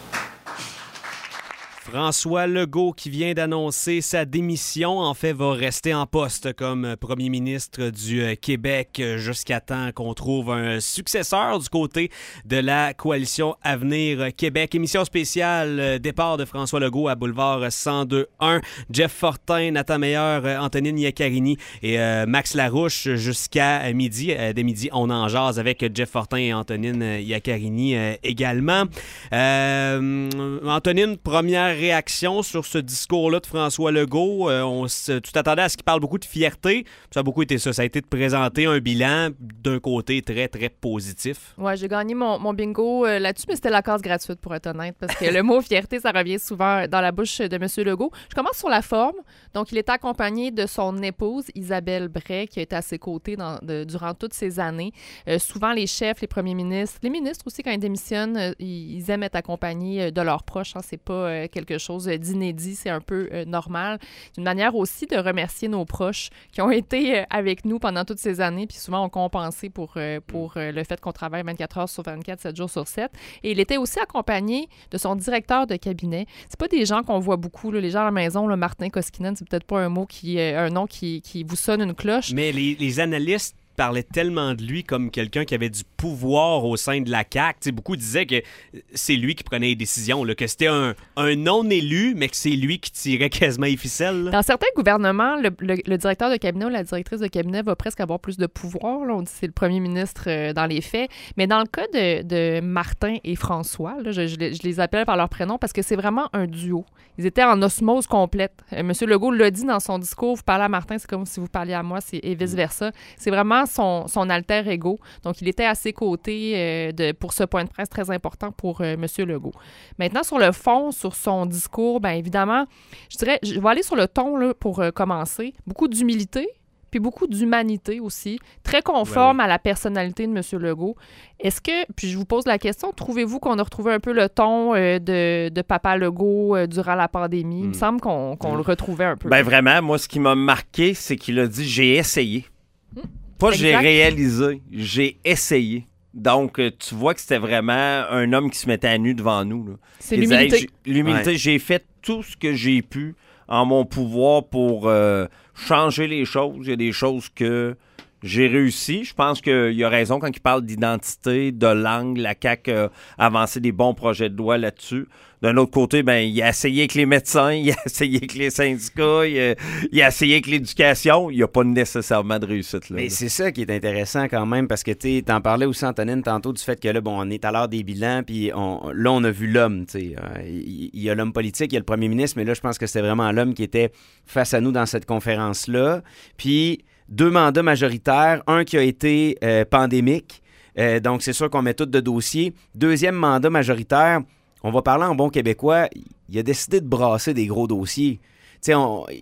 François Legault, qui vient d'annoncer sa démission, en fait, va rester en poste comme premier ministre du Québec jusqu'à temps qu'on trouve un successeur du côté de la coalition Avenir Québec. Émission spéciale, départ de François Legault à Boulevard cent deux un. Jeff Fortin, Nathan Meyer, Antonine Iaccarini et euh, Max Larouche jusqu'à midi. Euh, dès midi, on en jase avec Jeff Fortin et Antonine Iaccarini euh, également. Euh, Antonine, première réaction sur ce discours-là de François Legault. Euh, on s... Tu t'attendais à ce qu'il parle beaucoup de fierté. Ça a beaucoup été ça. Ça a été de présenter un bilan d'un côté très, très positif. Oui, j'ai gagné mon, mon bingo euh, là-dessus, mais c'était la case gratuite, pour être honnête, parce que le mot fierté, ça revient souvent dans la bouche de M. Legault. Je commence sur la forme. Donc, il était accompagné de son épouse, Isabelle Bray, qui a été à ses côtés dans, de, durant toutes ces années. Euh, souvent, les chefs, les premiers ministres, les ministres aussi, quand ils démissionnent, euh, ils aiment être accompagnés de leurs proches. Hein. C'est pas euh, quelque chose d'inédit, c'est un peu euh, normal. C'est une manière aussi de remercier nos proches qui ont été euh, avec nous pendant toutes ces années, puis souvent ont compensé pour, euh, pour euh, le fait qu'on travaille vingt-quatre heures sur vingt-quatre, sept jours sur sept. Et il était aussi accompagné de son directeur de cabinet. C'est pas des gens qu'on voit beaucoup, là, les gens à la maison, là, Martin Koskinen, c'est peut-être pas un mot qui, euh, un nom qui, qui vous sonne une cloche. Mais les, les analystes parlait tellement de lui comme quelqu'un qui avait du pouvoir au sein de la C A Q. T'sais, beaucoup disaient que c'est lui qui prenait les décisions, là, que c'était un, un non-élu, mais que c'est lui qui tirait quasiment les ficelles. Là. Dans certains gouvernements, le, le, le directeur de cabinet ou la directrice de cabinet va presque avoir plus de pouvoir. Là. On dit que c'est le premier ministre euh, dans les faits. Mais dans le cas de, de Martin et François, là, je, je, je les appelle par leur prénom parce que c'est vraiment un duo. Ils étaient en osmose complète. Euh, M. Legault l'a dit dans son discours, vous parlez à Martin, c'est comme si vous parliez à moi, c'est, et vice-versa. C'est vraiment son, son alter ego. Donc, il était à ses côtés euh, de, pour ce point de presse très important pour euh, M. Legault. Maintenant, sur le fond, sur son discours, bien évidemment, je dirais, je vais aller sur le ton là, pour euh, commencer. Beaucoup d'humilité, puis beaucoup d'humanité aussi, très conforme ouais, oui. à la personnalité de M. Legault. Est-ce que, puis je vous pose la question, trouvez-vous qu'on a retrouvé un peu le ton euh, de, de Papa Legault euh, durant la pandémie? Mm. Il me semble qu'on, qu'on mm. le retrouvait un peu. Ben vraiment, moi, ce qui m'a marqué, c'est qu'il a dit « j'ai essayé mm. ». Pas exact. J'ai réalisé, j'ai essayé. Donc, tu vois que c'était vraiment un homme qui se mettait à nu devant nous. Là. C'est il l'humilité. Disait, j'ai, l'humilité, ouais. J'ai fait tout ce que j'ai pu en mon pouvoir pour euh, changer les choses. Il y a des choses que j'ai réussi. Je pense qu'il a raison quand il parle d'identité, de langue. La C A Q a avancé des bons projets de loi là-dessus. D'un autre côté, ben il a essayé avec les médecins, il a essayé avec les syndicats, il a, il a essayé avec l'éducation. Il n'y a pas nécessairement de réussite. Là, Mais là. c'est ça qui est intéressant quand même, parce que tu en parlais aussi, Antonine, tantôt, du fait que là, bon, on est à l'heure des bilans, puis on, là, on a vu l'homme. Tu sais, euh, il, il y a l'homme politique, il y a le premier ministre, mais là, je pense que c'était vraiment l'homme qui était face à nous dans cette conférence-là. Puis, deux mandats majoritaires, un qui a été euh, pandémique, euh, donc c'est sûr qu'on met tout de dossier. Deuxième mandat majoritaire, on va parler en bon québécois, il a décidé de brasser des gros dossiers. Tu sais,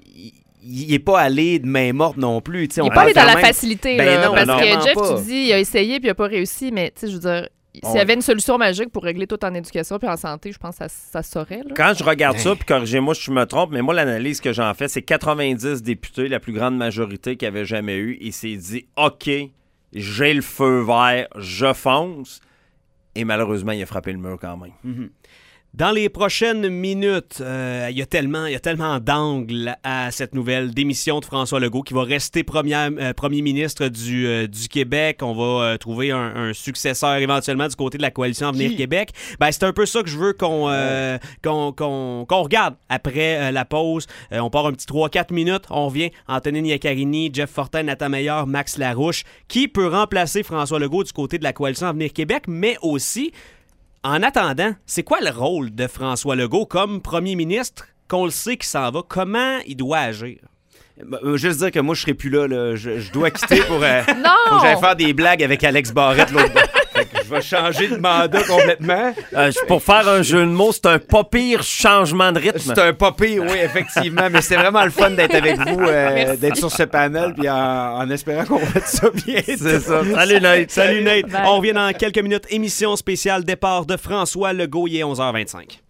il n'est pas allé de main morte non plus. Il n'est pas allé dans la même... facilité, ben là, non, parce non, que Jeff, pas. tu dis, il a essayé puis il n'a pas réussi, mais tu sais, je veux dire, s'il y avait une solution magique pour régler tout en éducation puis en santé, je pense que ça, ça se saurait. Là. Quand je regarde ça, puis corrigez-moi si je me trompe, mais moi, l'analyse que j'en fais, c'est quatre-vingt-dix députés, la plus grande majorité qu'il avait jamais eu. Il s'est dit, OK, j'ai le feu vert, je fonce. Et malheureusement, il a frappé le mur quand même. Mm-hmm. Dans les prochaines minutes, euh, il y a tellement, il y a tellement d'angles à cette nouvelle démission de François Legault qui va rester premier, euh, premier ministre du, euh, du Québec. On va euh, trouver un, un successeur éventuellement du côté de la coalition Avenir Québec. Ben, c'est un peu ça que je veux qu'on, euh, qu'on, qu'on, qu'on regarde après euh, la pause. Euh, on part un petit trois quatre minutes. On revient. Antonine Iaccarini, Jeff Fortin, Nathan Meilleur, Max Larouche. Qui peut remplacer François Legault du côté de la coalition Avenir Québec, mais aussi... En attendant, c'est quoi le rôle de François Legault comme premier ministre, qu'on le sait qu'il s'en va? Comment il doit agir? Bah, euh, juste dire que moi, je serai plus là. là. Je, je dois quitter pour, euh, non! pour que j'aille faire des blagues avec Alex Barrette l'autre bord. Je vais changer de mandat complètement. Euh, pour faire un jeu de mots, c'est un pas pire changement de rythme. C'est un pas pire, oui, effectivement. Mais c'est vraiment le fun d'être avec vous, euh, d'être sur ce panel, puis en, en espérant qu'on fasse ça bien. C'est ça. Salut Nate. Salut Nate. Bye. On revient dans quelques minutes. Émission spéciale départ de François Legault. Il est onze heures vingt-cinq.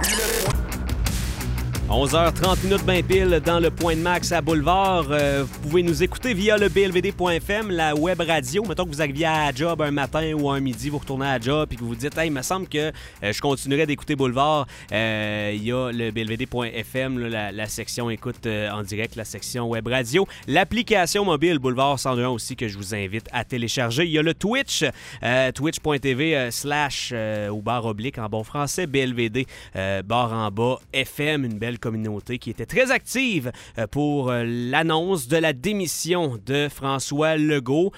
onze heures trente minutes bien pile dans le Point de Max à Boulevard. Euh, vous pouvez nous écouter via le B L V D point F M, la web radio. Mettons que vous arriviez à la job un matin ou un midi, vous retournez à la job et que vous vous dites « Hey, il me semble que euh, je continuerai d'écouter Boulevard. Euh, » Il y a le B L V D point F M, là, la, la section écoute euh, en direct, la section web radio. L'application mobile Boulevard cent deux point un aussi que je vous invite à télécharger. Il y a le Twitch, euh, twitch point t v euh, slash euh, ou barre oblique en bon français, B L V D, euh, barre en bas, F M, une belle communauté qui était très active pour l'annonce de la démission de François Legault.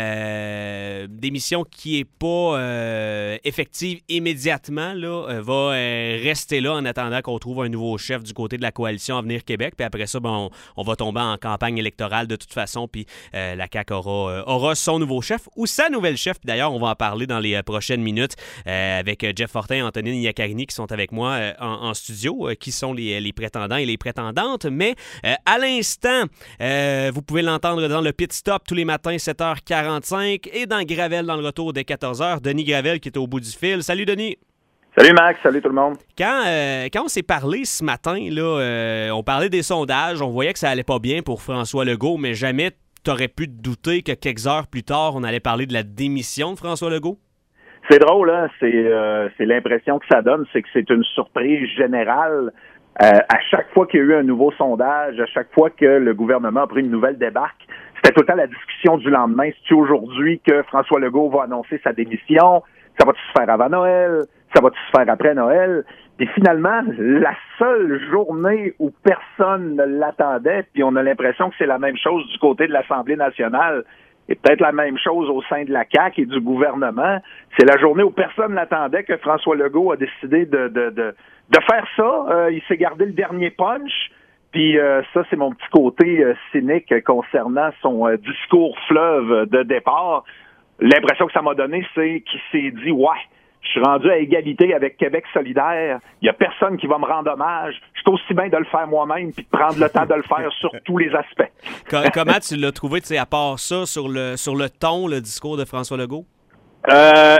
Euh, démission qui n'est pas euh, effective immédiatement, là, euh, va euh, rester là en attendant qu'on trouve un nouveau chef du côté de la coalition Avenir Québec. Puis après ça, ben, on, on va tomber en campagne électorale de toute façon. Puis euh, la C A Q aura, euh, aura son nouveau chef ou sa nouvelle chef. Puis d'ailleurs, on va en parler dans les euh, prochaines minutes euh, avec Jeff Fortin et Antonine Iaccarini qui sont avec moi euh, en, en studio, euh, qui sont les, les prétendants et les prétendantes. Mais euh, à l'instant, euh, vous pouvez l'entendre dans le Pit Stop tous les matins, sept heures quarante-cinq, et dans Gravel dans le retour dès quatorze heures. Denis Gravel qui est au bout du fil. Salut Denis! Salut Max, salut tout le monde. Quand, euh, quand on s'est parlé ce matin, là, euh, on parlait des sondages, on voyait que ça allait pas bien pour François Legault, mais jamais t'aurais pu te douter que quelques heures plus tard, on allait parler de la démission de François Legault? C'est drôle, hein? C'est, euh, c'est l'impression que ça donne, c'est que c'est une surprise générale. Euh, à chaque fois qu'il y a eu un nouveau sondage, à chaque fois que le gouvernement a pris une nouvelle débarque, c'était tout le temps la discussion du lendemain. C'est-tu aujourd'hui que François Legault va annoncer sa démission? Ça va-tu se faire avant Noël? Ça va-tu se faire après Noël? Et finalement, la seule journée où personne ne l'attendait, puis on a l'impression que c'est la même chose du côté de l'Assemblée nationale, et peut-être la même chose au sein de la C A Q et du gouvernement, c'est la journée où personne n'attendait que François Legault a décidé de, de, de, de faire ça. Euh, il s'est gardé le dernier punch. Puis euh, ça, c'est mon petit côté euh, cynique concernant son euh, discours fleuve de départ. L'impression que ça m'a donné, c'est qu'il s'est dit « Ouais, je suis rendu à égalité avec Québec solidaire. Il n'y a personne qui va me rendre hommage. Je suis aussi bien de le faire moi-même puis de prendre le temps de le faire sur tous les aspects. » Comment tu l'as trouvé, tu sais, à part ça, sur le, sur le ton, le discours de François Legault? Euh,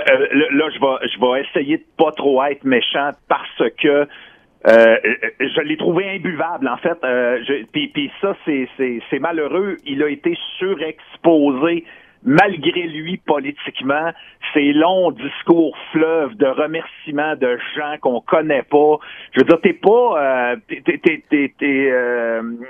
là, je vais, je vais essayer de pas trop être méchant parce que euh, je l'ai trouvé imbuvable, en fait. Euh, je, puis, puis ça, c'est, c'est, c'est malheureux. Il a été surexposé malgré lui politiquement. Ces longs discours fleuves de remerciements de gens qu'on connaît pas. Je veux dire, t'es pas... Euh, t'es, t'es, t'es, t'es, euh,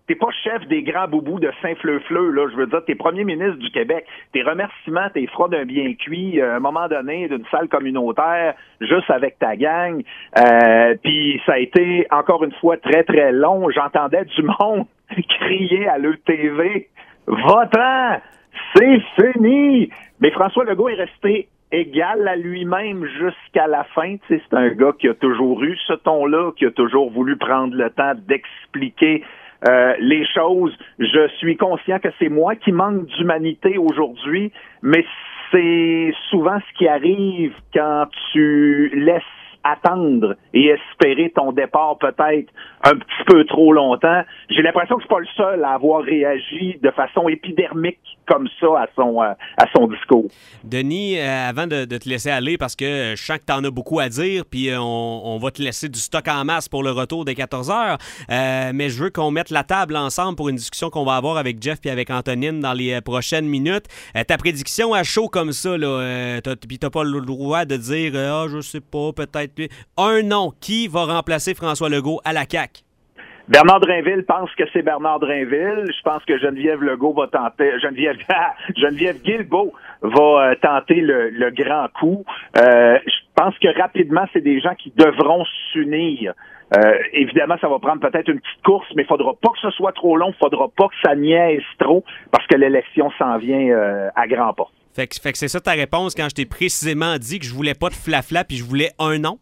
t'es pas chef des grands boubous de Saint-Fleu-Fleu, là. Je veux dire, t'es premier ministre du Québec. Tes remerciements, tes froid d'un bien cuit, à un moment donné, d'une salle communautaire, juste avec ta gang. Euh, puis ça a été, encore une fois, très, très long. J'entendais du monde crier à l'E T V. Va-t'en! C'est fini! Mais François Legault est resté égal à lui-même jusqu'à la fin. Tu sais, c'est un gars qui a toujours eu ce ton-là, qui a toujours voulu prendre le temps d'expliquer euh, les choses. Je suis conscient que c'est moi qui manque d'humanité aujourd'hui, mais c'est souvent ce qui arrive quand tu laisses attendre et espérer ton départ peut-être un petit peu trop longtemps. J'ai l'impression que je suis pas le seul à avoir réagi de façon épidermique comme ça à son, euh, à son discours. Denis, euh, avant de, de te laisser aller, parce que je sens que tu en as beaucoup à dire, puis euh, on, on va te laisser du stock en masse pour le retour des quatorze heures, euh, mais je veux qu'on mette la table ensemble pour une discussion qu'on va avoir avec Jeff et avec Antonine dans les euh, prochaines minutes. Euh, ta prédiction à chaud comme ça, là, euh, t'as, puis t'as pas le droit de dire euh, « Ah, je sais pas, peut-être... » Un nom, qui va remplacer François Legault à la C A Q? Bernard Drinville pense que c'est Bernard Drinville. Je pense que Geneviève Legault va tenter, Geneviève, Geneviève Guilbeault va euh, tenter le, le grand coup. Euh, je pense que rapidement, c'est des gens qui devront s'unir. Euh, évidemment, ça va prendre peut-être une petite course, mais il faudra pas que ce soit trop long, il faudra pas que ça niaise trop, parce que l'élection s'en vient euh, à grands pas. Fait que, fait que c'est ça ta réponse quand je t'ai précisément dit que je voulais pas de flafla puis je voulais un nom?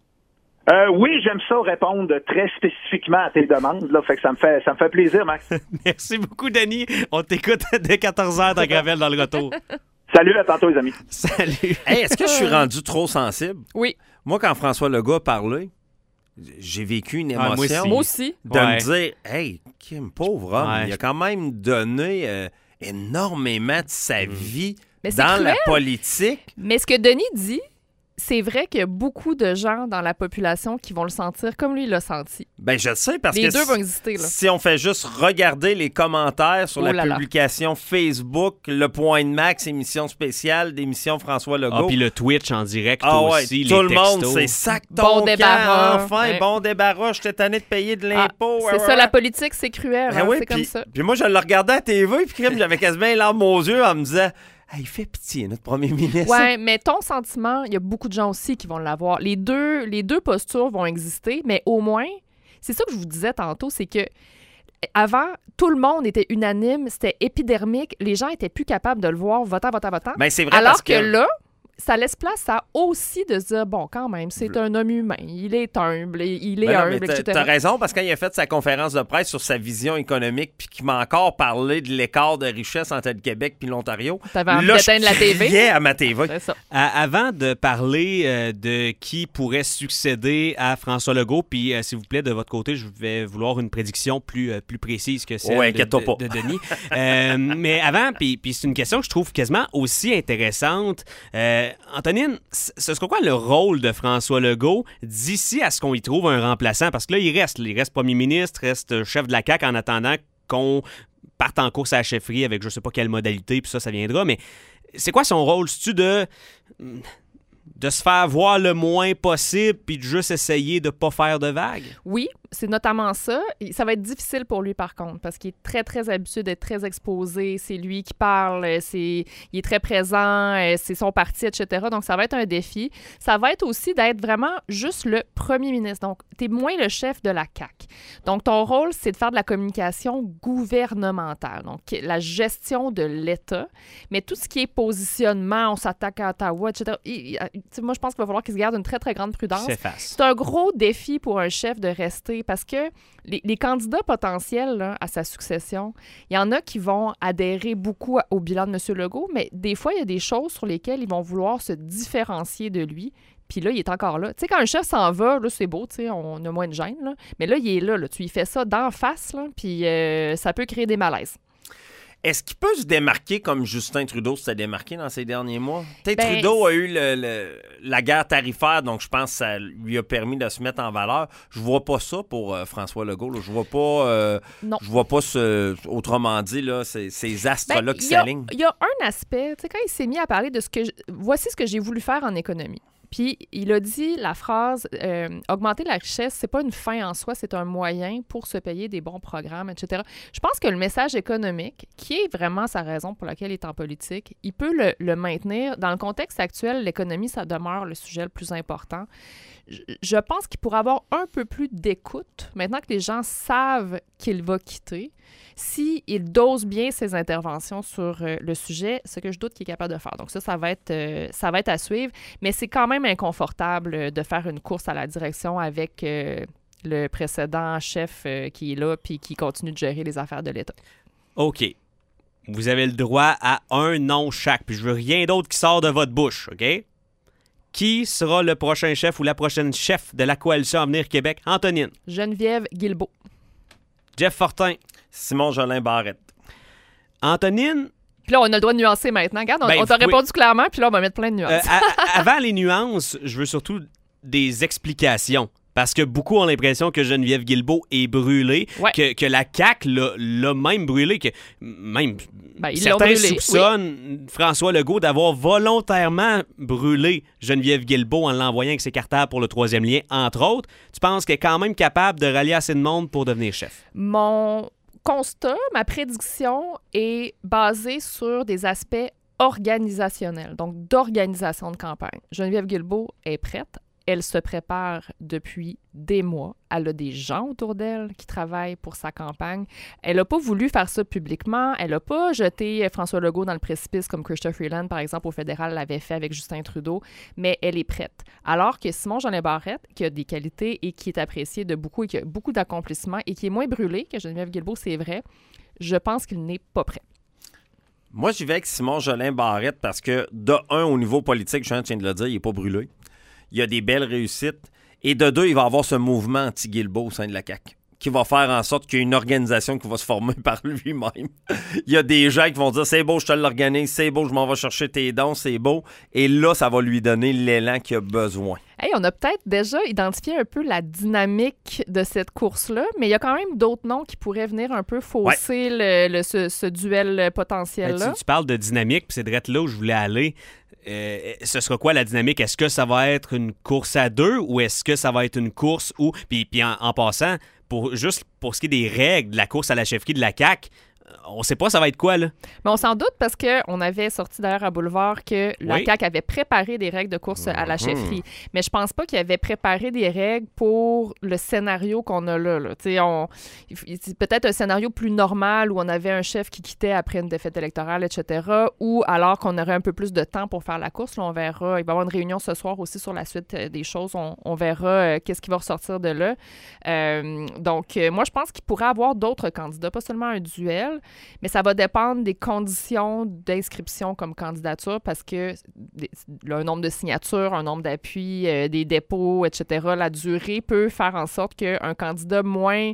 Euh, oui, j'aime ça répondre très spécifiquement à tes demandes. Là, fait que ça me fait ça me fait plaisir, Max. Merci beaucoup, Denis. On t'écoute dès quatorze heures dans Gravel dans le retour. Salut, à tantôt, les amis. Salut. Hey, est-ce que je suis rendu trop sensible? Oui. Moi, quand François Legault a parlé, j'ai vécu une Ah, émotion. moi Moi aussi. De Ouais. me dire, hey, Kim, pauvre homme, Ouais. il a quand même donné euh, énormément de sa vie Mais c'est dans la cruel. politique. Mais ce que Denis dit, c'est vrai qu'il y a beaucoup de gens dans la population qui vont le sentir comme lui il l'a senti. Ben, je le sais parce Les que deux si, vont exister, là. si on fait juste regarder les commentaires sur Oh la là là. publication Facebook, Le Point de Max, émission spéciale d'émission François Legault. Ah, puis le Twitch en direct Ah ouais, aussi, tout les le monde, textos. c'est sac Bon ton camp, débarras. enfin, Ouais. bon débarras, j'étais tanné de payer de Ah, l'impôt. c'est ouais, ça, ouais. la politique, c'est cruel. Ben hein, oui, c'est comme puis- ça. Puis moi, je le regardais à T V, puis crime, j'avais quasiment les larmes aux yeux en me disant hey, il fait pitié, notre premier ministre. Ouais, mais ton sentiment, il y a beaucoup de gens aussi qui vont l'avoir. Les deux, les deux postures vont exister, mais au moins, c'est ça que je vous disais tantôt, c'est que avant, tout le monde était unanime, c'était épidermique, les gens étaient plus capables de le voir votant, votant, votant. Ben, c'est vrai Alors parce que... que là, ça laisse place à aussi de se dire, bon, quand même, c'est un homme humain, il est humble, il est Ben non, humble, mais t'as, et cetera. t'as raison, parce que quand il a fait sa conférence de presse sur sa vision économique, puis qu'il m'a encore parlé de l'écart de richesse entre le Québec et l'Ontario, T'avais envie là, je d'éteindre la T V? criais à ma T V. C'est ça. À- avant de parler euh, de qui pourrait succéder à François Legault, puis euh, s'il vous plaît, de votre côté, je vais vouloir une prédiction plus, euh, plus précise que celle Ouais, de, inquiète-toi de- pas. de Denis. Euh, mais avant, puis, puis c'est une question que je trouve quasiment aussi intéressante. Euh, Antonine, c- ce serait quoi le rôle de François Legault d'ici à ce qu'on y trouve un remplaçant? Parce que là, il reste, il reste premier ministre, reste chef de la C A Q en attendant qu'on parte en course à la chefferie avec je sais pas quelle modalité, puis ça, ça viendra. Mais c'est quoi son rôle? C'est-tu de... de se faire voir le moins possible puis de juste essayer de pas faire de vagues? Oui, c'est notamment ça. Et ça va être difficile pour lui, par contre, parce qu'il est très, très habitué d'être très exposé. C'est lui qui parle, euh, c'est, il est très présent, euh, c'est son parti, et cetera. Donc, ça va être un défi. Ça va être aussi d'être vraiment juste le premier ministre. Donc, tu es moins le chef de la C A Q. Donc, ton rôle, c'est de faire de la communication gouvernementale, donc la gestion de l'État. Mais tout ce qui est positionnement, on s'attaque à Ottawa, et cetera. Il- il- tu sais, moi, je pense qu'il va falloir qu'il se garde une très, très grande prudence. C'est face. C'est un gros défi pour un chef de rester parce que les, les candidats potentiels là, à sa succession, il y en a qui vont adhérer beaucoup à- au bilan de M. Legault, mais des fois, il y a des choses sur lesquelles ils vont vouloir se différencier de lui. Puis là, il est encore là. Tu sais, quand un chef s'en va, là, c'est beau, tu sais, on a moins de gêne, là. Mais là, il est là, là. Tu lui fais ça d'en face, là, puis euh, ça peut créer des malaises. Est-ce qu'il peut se démarquer comme Justin Trudeau s'est démarqué dans ces derniers mois? Peut-être Ben, Trudeau a eu le, le- la guerre tarifaire, donc je pense que ça lui a permis de se mettre en valeur. Je vois pas ça pour euh, François Legault. Là. Je vois pas euh, Non. je vois pas ce, autrement dit là, ces, ces astres-là Ben, qui il y a- s'alignent. Il y a un aspect, tu sais, quand il s'est mis à parler de ce que... je- Voici ce que j'ai voulu faire en économie. Puis il a dit la phrase euh, « Augmenter la richesse, c'est pas une fin en soi, c'est un moyen pour se payer des bons programmes, et cetera » Je pense que le message économique, qui est vraiment sa raison pour laquelle il est en politique, il peut le, le maintenir. Dans le contexte actuel, l'économie, ça demeure le sujet le plus important. Je, je pense qu'il pourrait avoir un peu plus d'écoute, maintenant que les gens savent qu'il va quitter, s'il dose bien ses interventions sur euh, le sujet, ce que je doute qu'il est capable de faire. Donc ça, ça va être, euh, ça va être à suivre, mais c'est quand même inconfortable de faire une course à la direction avec euh, le précédent chef euh, qui est là puis qui continue de gérer les affaires de l'État. OK. Vous avez le droit à un nom chaque, puis je veux rien d'autre qui sort de votre bouche, OK? Qui sera le prochain chef ou la prochaine chef de la coalition Avenir Québec? Antonine. Geneviève Guilbeault. Jeff Fortin. Simon Jolin Barrette. Antonine. Puis là, on a le droit de nuancer maintenant. Regarde, on, Ben, on t'a pouvez... répondu clairement, puis là, on va mettre plein de nuances. Euh, à, avant les nuances, je veux surtout des explications. Parce que beaucoup ont l'impression que Geneviève Guilbeault est brûlée, ouais. que, que la C A Q l'a, l'a même brûlée, que même ben, certains brûlé, soupçonnent oui. François Legault d'avoir volontairement brûlé Geneviève Guilbeault en l'envoyant avec ses cartables pour le troisième lien, entre autres. Tu penses qu'elle est quand même capable de rallier assez de monde pour devenir chef? Mon constat, ma prédiction est basée sur des aspects organisationnels, donc d'organisation de campagne. Geneviève Guilbeault est prête. Elle se prépare depuis des mois. Elle a des gens autour d'elle qui travaillent pour sa campagne. Elle n'a pas voulu faire ça publiquement. Elle n'a pas jeté François Legault dans le précipice comme Chrystia Freeland, par exemple, au fédéral, l'avait fait avec Justin Trudeau. Mais elle est prête. Alors que Simon Jolin Barrette, qui a des qualités et qui est apprécié de beaucoup et qui a beaucoup d'accomplissements et qui est moins brûlé que Geneviève Guilbeault, c'est vrai, je pense qu'il n'est pas prêt. Moi, j'y vais avec Simon Jolin Barrette parce que, de un, au niveau politique, je viens de le dire, il n'est pas brûlé. Il y a des belles réussites. Et de deux, il va y avoir ce mouvement anti-Guilbeault au sein de la C A Q qui va faire en sorte qu'il y a une organisation qui va se former par lui-même. Il y a des gens qui vont dire « C'est beau, je te l'organise, c'est beau, je m'en vais chercher tes dons, c'est beau. » Et là, ça va lui donner l'élan qu'il a besoin. Hey, on a peut-être déjà identifié un peu la dynamique de cette course-là, mais il y a quand même d'autres noms qui pourraient venir un peu fausser ouais. le, le, ce, ce duel potentiel-là. Ben, tu, tu parles de dynamique, puis c'est direct là où je voulais aller. Euh, ce sera quoi la dynamique? Est-ce que ça va être une course à deux ou est-ce que ça va être une course où... Puis, puis en, en passant, pour, juste pour ce qui est des règles de la course à la chefferie de la C A Q, on sait pas ça va être quoi, là. Mais on s'en doute parce qu'on avait sorti d'ailleurs à Boulevard que la oui. C A Q avait préparé des règles de course à la chefferie. Mmh. Mais je pense pas qu'il avait préparé des règles pour le scénario qu'on a là. là. On, c'est peut-être un scénario plus normal où on avait un chef qui quittait après une défaite électorale, et cetera. Ou alors qu'on aurait un peu plus de temps pour faire la course. Là, on verra. Il va y avoir une réunion ce soir aussi sur la suite des choses. On, on verra euh, qu'est-ce qui va ressortir de là. Euh, donc, euh, moi, je pense qu'il pourrait y avoir d'autres candidats, pas seulement un duel. Mais ça va dépendre des conditions d'inscription comme candidature parce que le nombre de signatures, un nombre d'appuis, euh, des dépôts, et cetera, la durée peut faire en sorte qu'un candidat moins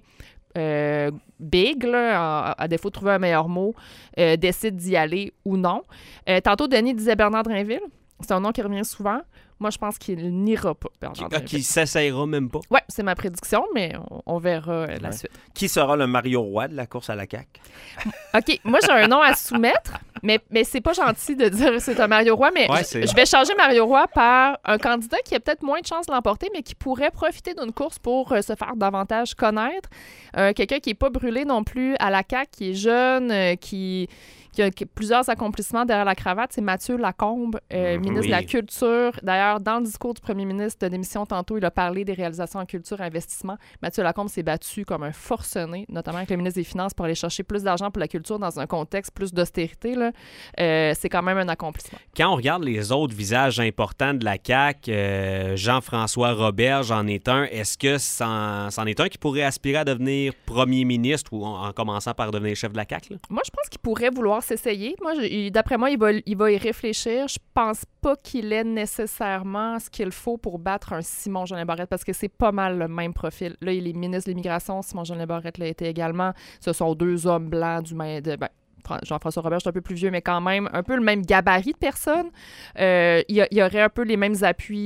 euh, big, là, à, à défaut de trouver un meilleur mot, euh, décide d'y aller ou non. Euh, tantôt, Denis disait Bernard Drinville. C'est un nom qui revient souvent. Moi, je pense qu'il n'ira pas, Bernard Drinville. Qui ne s'essayera même pas. Oui, c'est ma prédiction, mais on, on verra euh, la ouais. suite. Qui sera le Mario Roy de la course à la C A Q? OK, moi, j'ai un nom à soumettre, mais, mais c'est pas gentil de dire c'est un Mario Roy, mais ouais, je, je vais changer Mario Roy par un candidat qui a peut-être moins de chances de l'emporter, mais qui pourrait profiter d'une course pour euh, se faire davantage connaître. Euh, quelqu'un qui n'est pas brûlé non plus à la C A Q, qui est jeune, euh, qui... qui a plusieurs accomplissements derrière la cravate, c'est Mathieu Lacombe, euh, ministre oui. de la Culture. D'ailleurs, dans le discours du premier ministre de démission tantôt, il a parlé des réalisations en culture et investissement. Mathieu Lacombe s'est battu comme un forcené, notamment avec le ministre des Finances, pour aller chercher plus d'argent pour la culture dans un contexte plus d'austérité. Là. Euh, c'est quand même un accomplissement. Quand on regarde les autres visages importants de la C A Q, euh, Jean-François Roberge en est un. Est-ce que c'en, c'en est un qui pourrait aspirer à devenir premier ministre ou en, en commençant par devenir chef de la C A Q? Là? Moi, je pense qu'il pourrait vouloir s'essayer. Moi, je, d'après moi, il va, il va y réfléchir. Je pense pas qu'il ait nécessairement ce qu'il faut pour battre un Simon Jolin Barrette parce que c'est pas mal le même profil. Là, il est ministre de l'Immigration. Simon Jolin Barrette l'a été également. Ce sont deux hommes blancs du même... De, ben, Jean-François Robert, je suis un peu plus vieux, mais quand même un peu le même gabarit de personne. Euh, il, y a, il y aurait un peu les mêmes appuis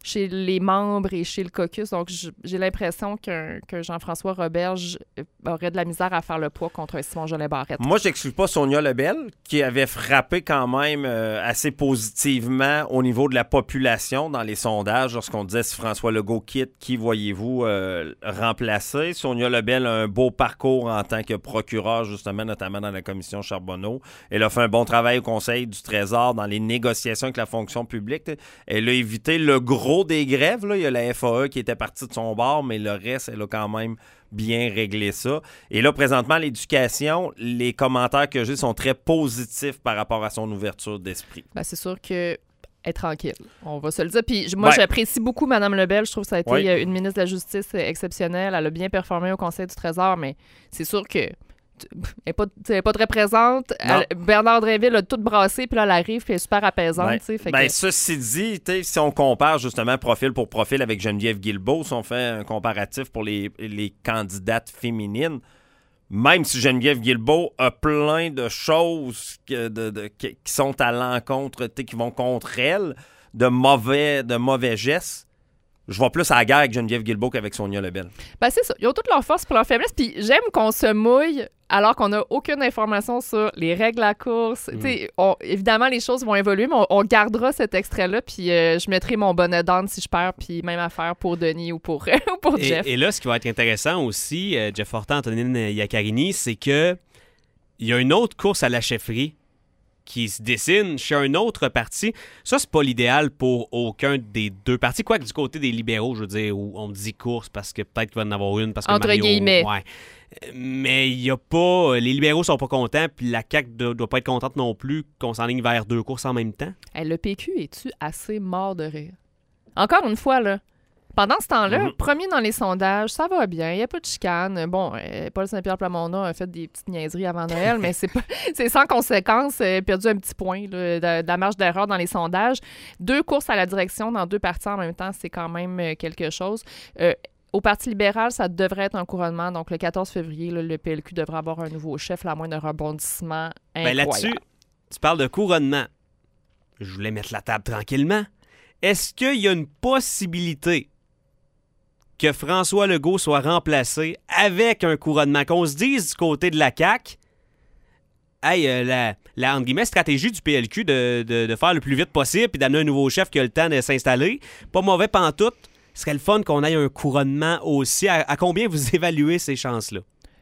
chez les membres et chez le caucus. Donc, j'ai l'impression qu'un, que Jean-François Roberge aurait de la misère à faire le poids contre Simon Jolin Barrette. Moi, j'exclus pas Sonia Lebel, qui avait frappé quand même euh, assez positivement au niveau de la population dans les sondages lorsqu'on disait si François Legault quitte, qui voyez-vous euh, remplacer? Sonia Lebel a un beau parcours en tant que procureur, justement, notamment dans la commission Charbonneau. Elle a fait un bon travail au Conseil du Trésor dans les négociations avec la fonction publique. Elle a évité le gros des grèves, là. Il y a la F A E qui était partie de son bord, mais le reste, elle a quand même bien réglé ça. Et là, présentement, l'éducation, les commentaires que j'ai sont très positifs par rapport à son ouverture d'esprit. Ben, c'est sûr que est tranquille, on va se le dire. Puis moi, ouais. j'apprécie beaucoup Mme Lebel. Je trouve que ça a été ouais. une ministre de la Justice exceptionnelle. Elle a bien performé au Conseil du Trésor, mais c'est sûr que elle n'est pas, pas très présente. Elle, Bernard Drinville a tout brassé, puis là, elle arrive, puis elle est super apaisante. Ben, fait ben, que... Ceci dit, si on compare justement profil pour profil avec Geneviève Guilbeault, si on fait un comparatif pour les, les candidates féminines, même si Geneviève Guilbeault a plein de choses que, de, de, qui sont à l'encontre, qui vont contre elle, de mauvais, de mauvais gestes, je vois plus à la guerre avec Geneviève Guilbeault qu'avec Sonia Lebel. Ben c'est ça. Ils ont toutes leurs forces pour leurs faiblesses. Puis j'aime qu'on se mouille alors qu'on n'a aucune information sur les règles de la course. Mm. On, évidemment, les choses vont évoluer, mais on, on gardera cet extrait-là. Puis euh, je mettrai mon bonnet d'âne si je perds. Puis même affaire pour Denis ou pour, ou pour et, Jeff. Et là, ce qui va être intéressant aussi, euh, Jeff Fortin, Antonine Iaccarini, c'est que il y a une autre course à la chefferie qui se dessine chez un autre parti. Ça, c'est pas l'idéal pour aucun des deux partis. Quoique du côté des libéraux, je veux dire, où on dit course parce que peut-être qu'il va en avoir une. Parce que Entre Mario, guillemets. Ouais. Mais il y a pas... Les libéraux sont pas contents, puis la C A Q ne doit pas être contente non plus qu'on s'enligne vers deux courses en même temps. Hey, le P Q, es-tu assez mort de rire? Encore une fois, là, pendant ce temps-là, mm-hmm. premier dans les sondages, ça va bien, il n'y a pas de chicane. Bon, euh, Paul Saint-Pierre Plamondon a fait des petites niaiseries avant Noël, mais c'est pas, c'est sans conséquence. Il a perdu un petit point là, de, de la marge d'erreur dans les sondages. Deux courses à la direction dans deux partis en même temps, c'est quand même quelque chose. Euh, Au Parti libéral, ça devrait être un couronnement. Donc, le quatorze février, là, le P L Q devrait avoir un nouveau chef, là, à moins d'un rebondissement incroyable. Ben là-dessus, tu parles de couronnement. Je voulais mettre la table tranquillement. Est-ce qu'il y a une possibilité que François Legault soit remplacé avec un couronnement? Qu'on se dise du côté de la C A Q, hey, euh, la, la entre guillemets, stratégie du P L Q de, de, de faire le plus vite possible puis d'amener un nouveau chef qui a le temps de s'installer. Pas mauvais pantoute. Ce serait le fun qu'on ait un couronnement aussi. À, à combien vous évaluez ces chances-là?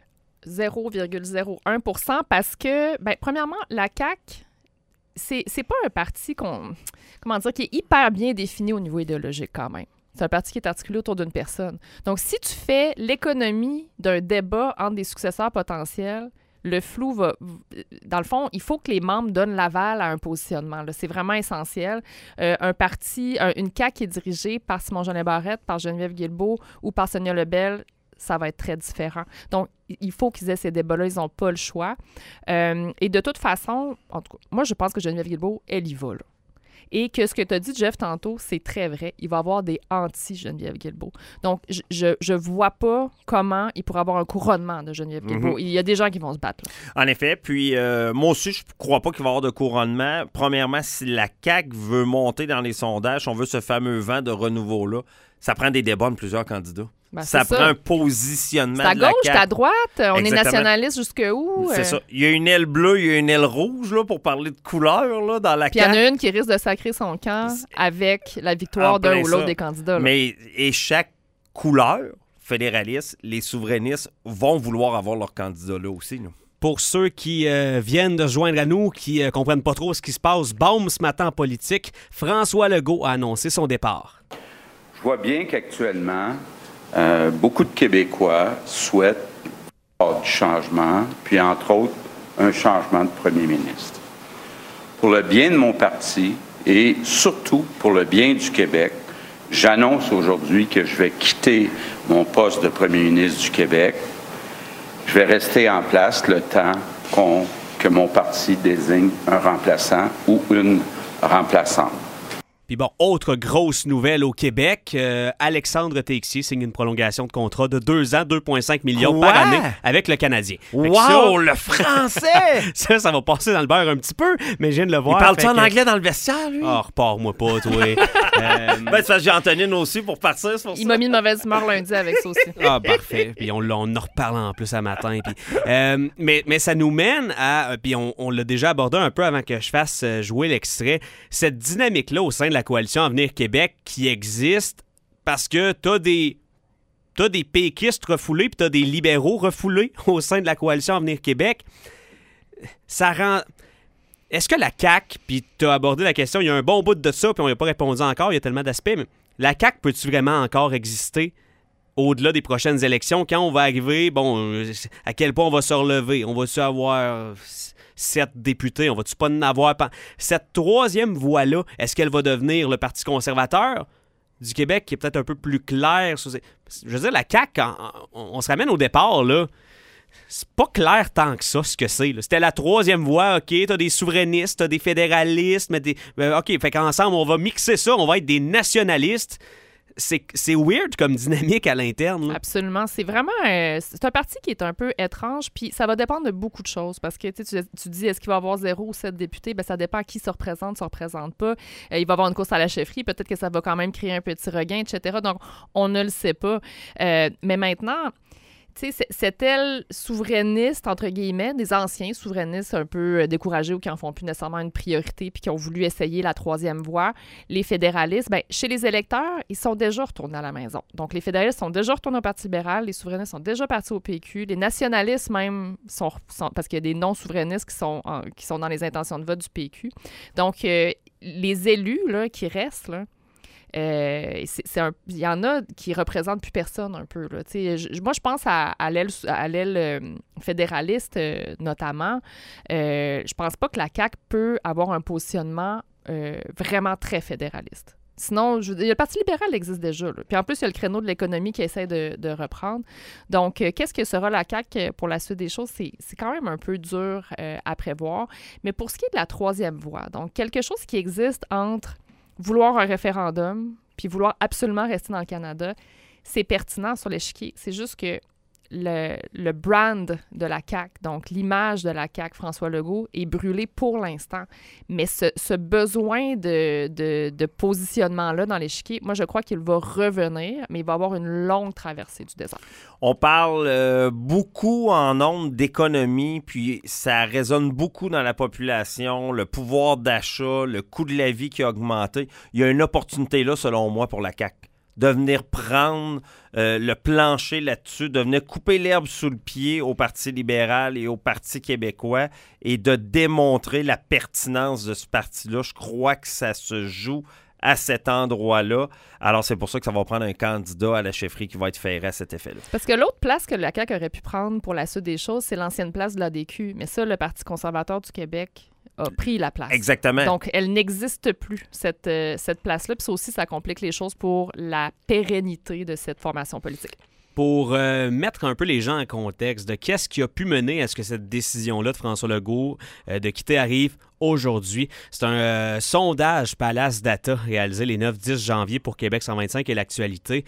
zéro virgule zéro un pour cent parce que, ben, premièrement, la C A Q, c'est, c'est pas un parti qu'on, comment dire, qui est hyper bien défini au niveau idéologique quand même. C'est un parti qui est articulé autour d'une personne. Donc, si tu fais l'économie d'un débat entre des successeurs potentiels, le flou va... Dans le fond, il faut que les membres donnent l'aval à un positionnement. Là. C'est vraiment essentiel. Euh, un parti, un, une C A Q qui est dirigée par Simon Jolin Barrette, par Geneviève Guilbeault ou par Sonia Lebel, ça va être très différent. Donc, il faut qu'ils aient ces débats-là. Ils n'ont pas le choix. Euh, et de toute façon, en tout cas, moi, je pense que Geneviève Guilbeault, elle y va, là. Et que ce que tu as dit, Jeff, tantôt, c'est très vrai. Il va y avoir des anti-Geneviève Guilbeault. Donc, je je vois pas comment il pourrait avoir un couronnement de Geneviève Guilbeault. Mm-hmm. Il y a des gens qui vont se battre. Là. En effet. Puis, euh, moi aussi, je crois pas qu'il va y avoir de couronnement. Premièrement, si la C A Q veut monter dans les sondages, on veut ce fameux vent de renouveau-là, ça prend des débats de plusieurs candidats. Ben, ça prend ça. un positionnement c'est de la C A Q. C'est à gauche, c'est à droite. On Exactement. est nationaliste jusqu'où? C'est euh... ça. Il y a une aile bleue, il y a une aile rouge, là, pour parler de couleur là, dans la C A Q. Puis il y en a une qui risque de sacrer son camp avec la victoire d'un ou l'autre des candidats. Là. Mais et chaque couleur fédéraliste, les souverainistes vont vouloir avoir leur candidat là aussi. Là. Pour ceux qui euh, viennent de se joindre à nous, qui ne euh, comprennent pas trop ce qui se passe, baume ce matin en politique, François Legault a annoncé son départ. Je vois bien qu'actuellement, Euh, beaucoup de Québécois souhaitent du changement, puis entre autres, un changement de premier ministre. Pour le bien de mon parti et surtout pour le bien du Québec, j'annonce aujourd'hui que je vais quitter mon poste de premier ministre du Québec. Je vais rester en place le temps qu'on, que mon parti désigne un remplaçant ou une remplaçante. Puis bon, autre grosse nouvelle au Québec, euh, Alexandre Texier signe une prolongation de contrat de deux ans, deux virgule cinq millions Quoi? par année avec le Canadien. Fait que Wow, ça, le français! ça, ça va passer dans le beurre un petit peu, mais je viens de le Il voir. parle-tu fait en que- anglais dans le vestiaire, lui? Ah, repars-moi pas, toi. euh, Ben, c'est parce que j'ai Antonine aussi pour partir, c'est pour ça. Il m'a mis de mauvaise humeur lundi avec ça aussi. Ah, parfait. Puis on, l'a- on en reparle en plus à matin. Puis, euh, mais, mais ça nous mène à... Puis on, on l'a déjà abordé un peu avant que je fasse euh, jouer l'extrait. Cette dynamique-là au sein de la coalition Avenir Québec qui existe parce que t'as des... T'as des péquistes refoulés puis t'as des libéraux refoulés au sein de la coalition Avenir Québec. Ça rend... Est-ce que la C A Q, puis t'as abordé la question, il y a un bon bout de ça, puis on n'y a pas répondu encore, il y a tellement d'aspects, mais la C A Q peut-tu vraiment encore exister au-delà des prochaines élections? Quand on va arriver, bon, euh, à quel point on va se relever? On va-tu avoir sept députés? On va-tu pas en avoir... pas- Cette troisième voie-là, est-ce qu'elle va devenir le Parti conservateur du Québec, qui est peut-être un peu plus clair? Sur... Je veux dire, la C A Q, on, on se ramène au départ, là, c'est pas clair tant que ça, ce que c'est. Là. C'était la troisième voie, OK, t'as des souverainistes, t'as des fédéralistes, mais des... ben, OK, fait qu'ensemble, on va mixer ça, on va être des nationalistes. C'est, c'est weird comme dynamique à l'interne. Là. Absolument. C'est vraiment euh, c'est un parti qui est un peu étrange, puis ça va dépendre de beaucoup de choses. Parce que tu, sais, tu tu dis, est-ce qu'il va y avoir zéro ou sept députés? Ben, ça dépend à qui se représente, se représente pas. Euh, il va y avoir une course à la chefferie. Peut-être que ça va quand même créer un petit regain, et cetera. Donc, on ne le sait pas. Euh, mais maintenant... Tu sais, cette aile souverainiste, entre guillemets, des anciens souverainistes un peu découragés ou qui en font plus nécessairement une priorité puis qui ont voulu essayer la troisième voie, les fédéralistes, bien, chez les électeurs, ils sont déjà retournés à la maison. Donc, les fédéralistes sont déjà retournés au Parti libéral, les souverainistes sont déjà partis au P Q, les nationalistes même sont... sont parce qu'il y a des non-souverainistes qui sont, en, qui sont dans les intentions de vote du P Q. Donc, euh, les élus là, qui restent, là, Euh, c'est, c'est un, il y en a qui représentent plus personne un peu. Là. Je, moi, je pense à, à l'aile, à l'aile euh, fédéraliste euh, notamment. Euh, je pense pas que la C A Q peut avoir un positionnement euh, vraiment très fédéraliste. Sinon, je, le Parti libéral existe déjà. Là. Puis en plus, il y a le créneau de l'économie qui essaie de, de reprendre. Donc, euh, qu'est-ce que sera la C A Q pour la suite des choses? C'est, c'est quand même un peu dur euh, à prévoir. Mais pour ce qui est de la troisième voie, donc quelque chose qui existe entre vouloir un référendum puis vouloir absolument rester dans le Canada, c'est pertinent sur l'échiquier. C'est juste que le, le brand de la C A Q, donc l'image de la C A Q, François Legault, est brûlé pour l'instant. Mais ce, ce besoin de, de, de positionnement-là dans l'échiquier, moi, je crois qu'il va revenir, mais il va avoir une longue traversée du désert. On parle euh, beaucoup en nombre d'économie, puis ça résonne beaucoup dans la population, le pouvoir d'achat, le coût de la vie qui a augmenté. Il y a une opportunité là, selon moi, pour la C A Q, de venir prendre euh, le plancher là-dessus, de venir couper l'herbe sous le pied au Parti libéral et au Parti québécois et de démontrer la pertinence de ce parti-là. Je crois que ça se joue à cet endroit-là. Alors, c'est pour ça que ça va prendre un candidat à la chefferie qui va être ferré à cet effet-là. Parce que l'autre place que la C A Q aurait pu prendre pour la suite des choses, c'est l'ancienne place de l'A D Q. Mais ça, le Parti conservateur du Québec a pris la place. Exactement. Donc, elle n'existe plus, cette, euh, cette place-là. Puis ça aussi, ça complique les choses pour la pérennité de cette formation politique. Pour euh, mettre un peu les gens en contexte de qu'est-ce qui a pu mener à ce que cette décision-là de François Legault euh, de quitter arrive aujourd'hui. C'est un euh, sondage Palace Data réalisé les neuf dix janvier pour Québec cent vingt-cinq et l'actualité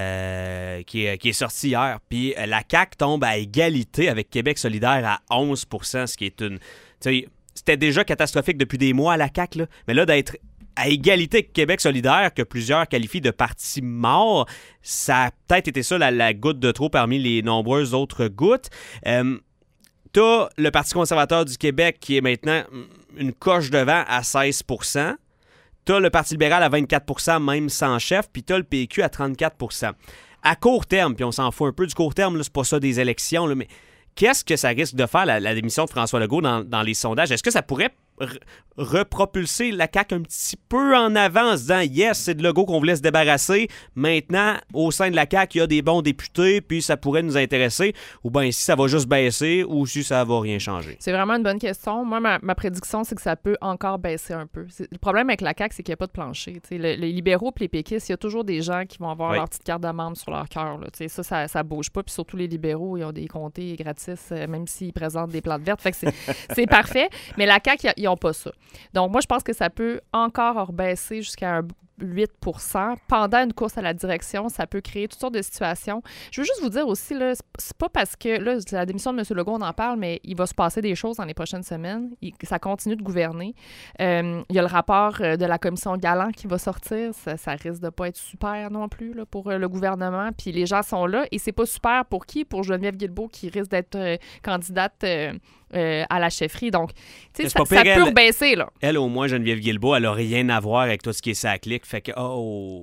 euh, qui, est, qui est sorti hier. Puis euh, la C A Q tombe à égalité avec Québec solidaire à onze pour cent, ce qui est une... Tu sais, c'était déjà catastrophique depuis des mois à la C A Q, là, mais là, d'être à égalité avec Québec solidaire, que plusieurs qualifient de parti mort, ça a peut-être été ça la, la goutte de trop parmi les nombreuses autres gouttes. Euh, t'as le Parti conservateur du Québec qui est maintenant une coche devant à seize pour cent. T'as le Parti libéral à vingt-quatre pour cent, même sans chef, puis t'as le P Q à trente-quatre pour cent. À court terme, puis on s'en fout un peu du court terme, là, c'est pas ça des élections, là, mais qu'est-ce que ça risque de faire, la, la démission de François Legault dans, dans les sondages? Est-ce que ça pourrait re- repropulser la C A Q un petit peu en avant en se disant « Yes, c'est de Legault qu'on voulait se débarrasser. Maintenant, au sein de la C A Q, il y a des bons députés, puis ça pourrait nous intéresser. » Ou bien si ça va juste baisser ou si ça va rien changer? C'est vraiment une bonne question. Moi, ma, ma prédiction, c'est que ça peut encore baisser un peu. C'est, le problème avec la C A Q, c'est qu'il n'y a pas de plancher. Le, les libéraux et les péquistes, il y a toujours des gens qui vont avoir oui. leur petite carte de membre sur leur cœur. Là. Ça, ça ne bouge pas. Puis surtout, les libéraux, ils ont des comtés gratis, euh, même s'ils présentent des plantes vertes. Fait que c'est, c'est parfait. Mais la C A Q, ils n'ont pas ça. Donc, moi, je pense que ça peut encore rebaisser jusqu'à un huit pour cent. Pendant une course à la direction, ça peut créer toutes sortes de situations. Je veux juste vous dire aussi, là, c'est pas parce que, là, la démission de M. Legault, on en parle, mais il va se passer des choses dans les prochaines semaines. Il, ça continue de gouverner. Euh, il y a le rapport de la commission Galland qui va sortir. Ça, ça risque de pas être super non plus là, pour le gouvernement. Puis les gens sont là. Et c'est pas super pour qui? Pour Geneviève Guilbeault qui risque d'être euh, candidate euh, euh, à la chefferie. Donc, tu sais, ça, ça peut rebaisser, là. Elle, au moins, Geneviève Guilbeault, elle a rien à voir avec tout ce qui est ça clic. Fait que, oh!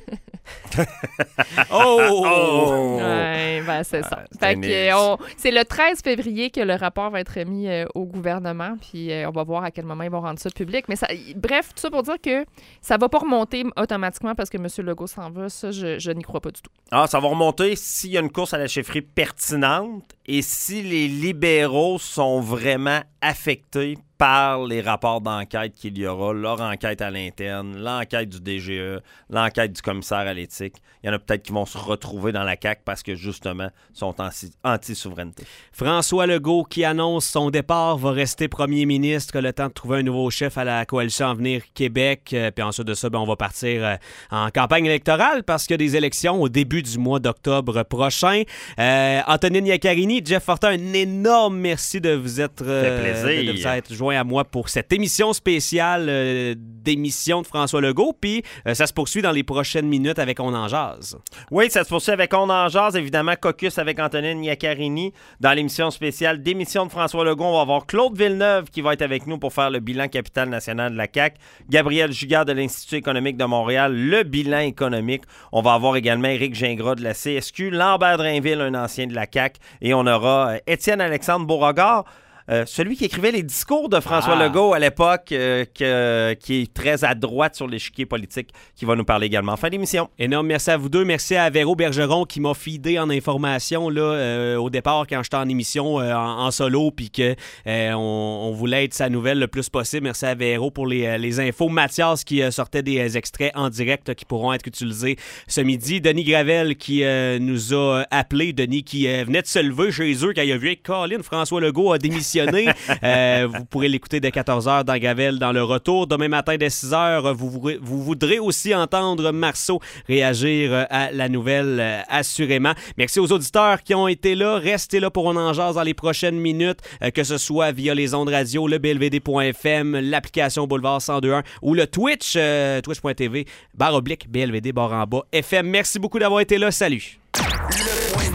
oh! oh! Ouais, ben c'est ça. Ah, fait que, on, c'est le treize février que le rapport va être remis euh, au gouvernement, puis euh, on va voir à quel moment ils vont rendre ça public. Mais ça, bref, tout ça pour dire que ça va pas remonter automatiquement parce que M. Legault s'en va. Ça, je, je n'y crois pas du tout. Ah, ça va remonter s'il y a une course à la chefferie pertinente et si les libéraux sont vraiment affectés par les rapports d'enquête qu'il y aura, leur enquête à l'interne, l'enquête du D G E, l'enquête du commissaire à l'éthique. Il y en a peut-être qui vont se retrouver dans la C A Q parce que, justement, sont anti-souveraineté. François Legault, qui annonce son départ, va rester premier ministre le temps de trouver un nouveau chef à la Coalition Avenir Québec. Euh, puis ensuite de ça, ben, on va partir euh, en campagne électorale parce qu'il y a des élections au début du mois d'octobre prochain. Euh, Antonine Iaccarini, Jeff Fortin, un énorme merci de vous être, euh, de, de vous être joint à moi pour cette émission spéciale euh, d'émission de François Legault. Puis euh, ça se poursuit dans les prochaines minutes avec On en jase. Oui, ça se poursuit avec On en jase. Évidemment, Caucus avec Antonine Iaccarini. Dans l'émission spéciale d'émission de François Legault, on va avoir Claude Villeneuve qui va être avec nous pour faire le bilan capitale nationale de la C A Q. Gabriel Giguère de l'Institut économique de Montréal, le bilan économique. On va avoir également Éric Gingras de la C S Q, Lambert Drainville, un ancien de la C A Q. Et on aura Étienne-Alexandre Beauregard, Euh, celui qui écrivait les discours de François ah. Legault à l'époque, euh, que, qui est très à droite sur l'échiquier politique, qui va nous parler également en fin d'émission. Énorme merci à vous deux. Merci à Véro Bergeron qui m'a feedé en information là, euh, au départ quand j'étais en émission euh, en, en solo puis qu'on euh, on voulait être sa nouvelle le plus possible. Merci à Véro pour les, les infos. Mathias qui euh, sortait des extraits en direct euh, qui pourront être utilisés ce midi. Denis Gravel qui euh, nous a appelé. Denis qui euh, venait de se lever chez eux quand il a vu que Colin François Legault a démissionné. Euh, vous pourrez l'écouter dès quatorze heures dans Gravel dans le retour. Demain matin dès six heures, vous, vous, vous voudrez aussi entendre Marceau réagir à la nouvelle euh, assurément. Merci aux auditeurs qui ont été là. Restez là pour On en jase dans les prochaines minutes, euh, que ce soit via les ondes radio, le B L V D point F M, l'application Boulevard cent deux point un ou le Twitch, euh, twitch point T V, barre oblique, B L V D, barre en bas, F M. Merci beaucoup d'avoir été là. Salut!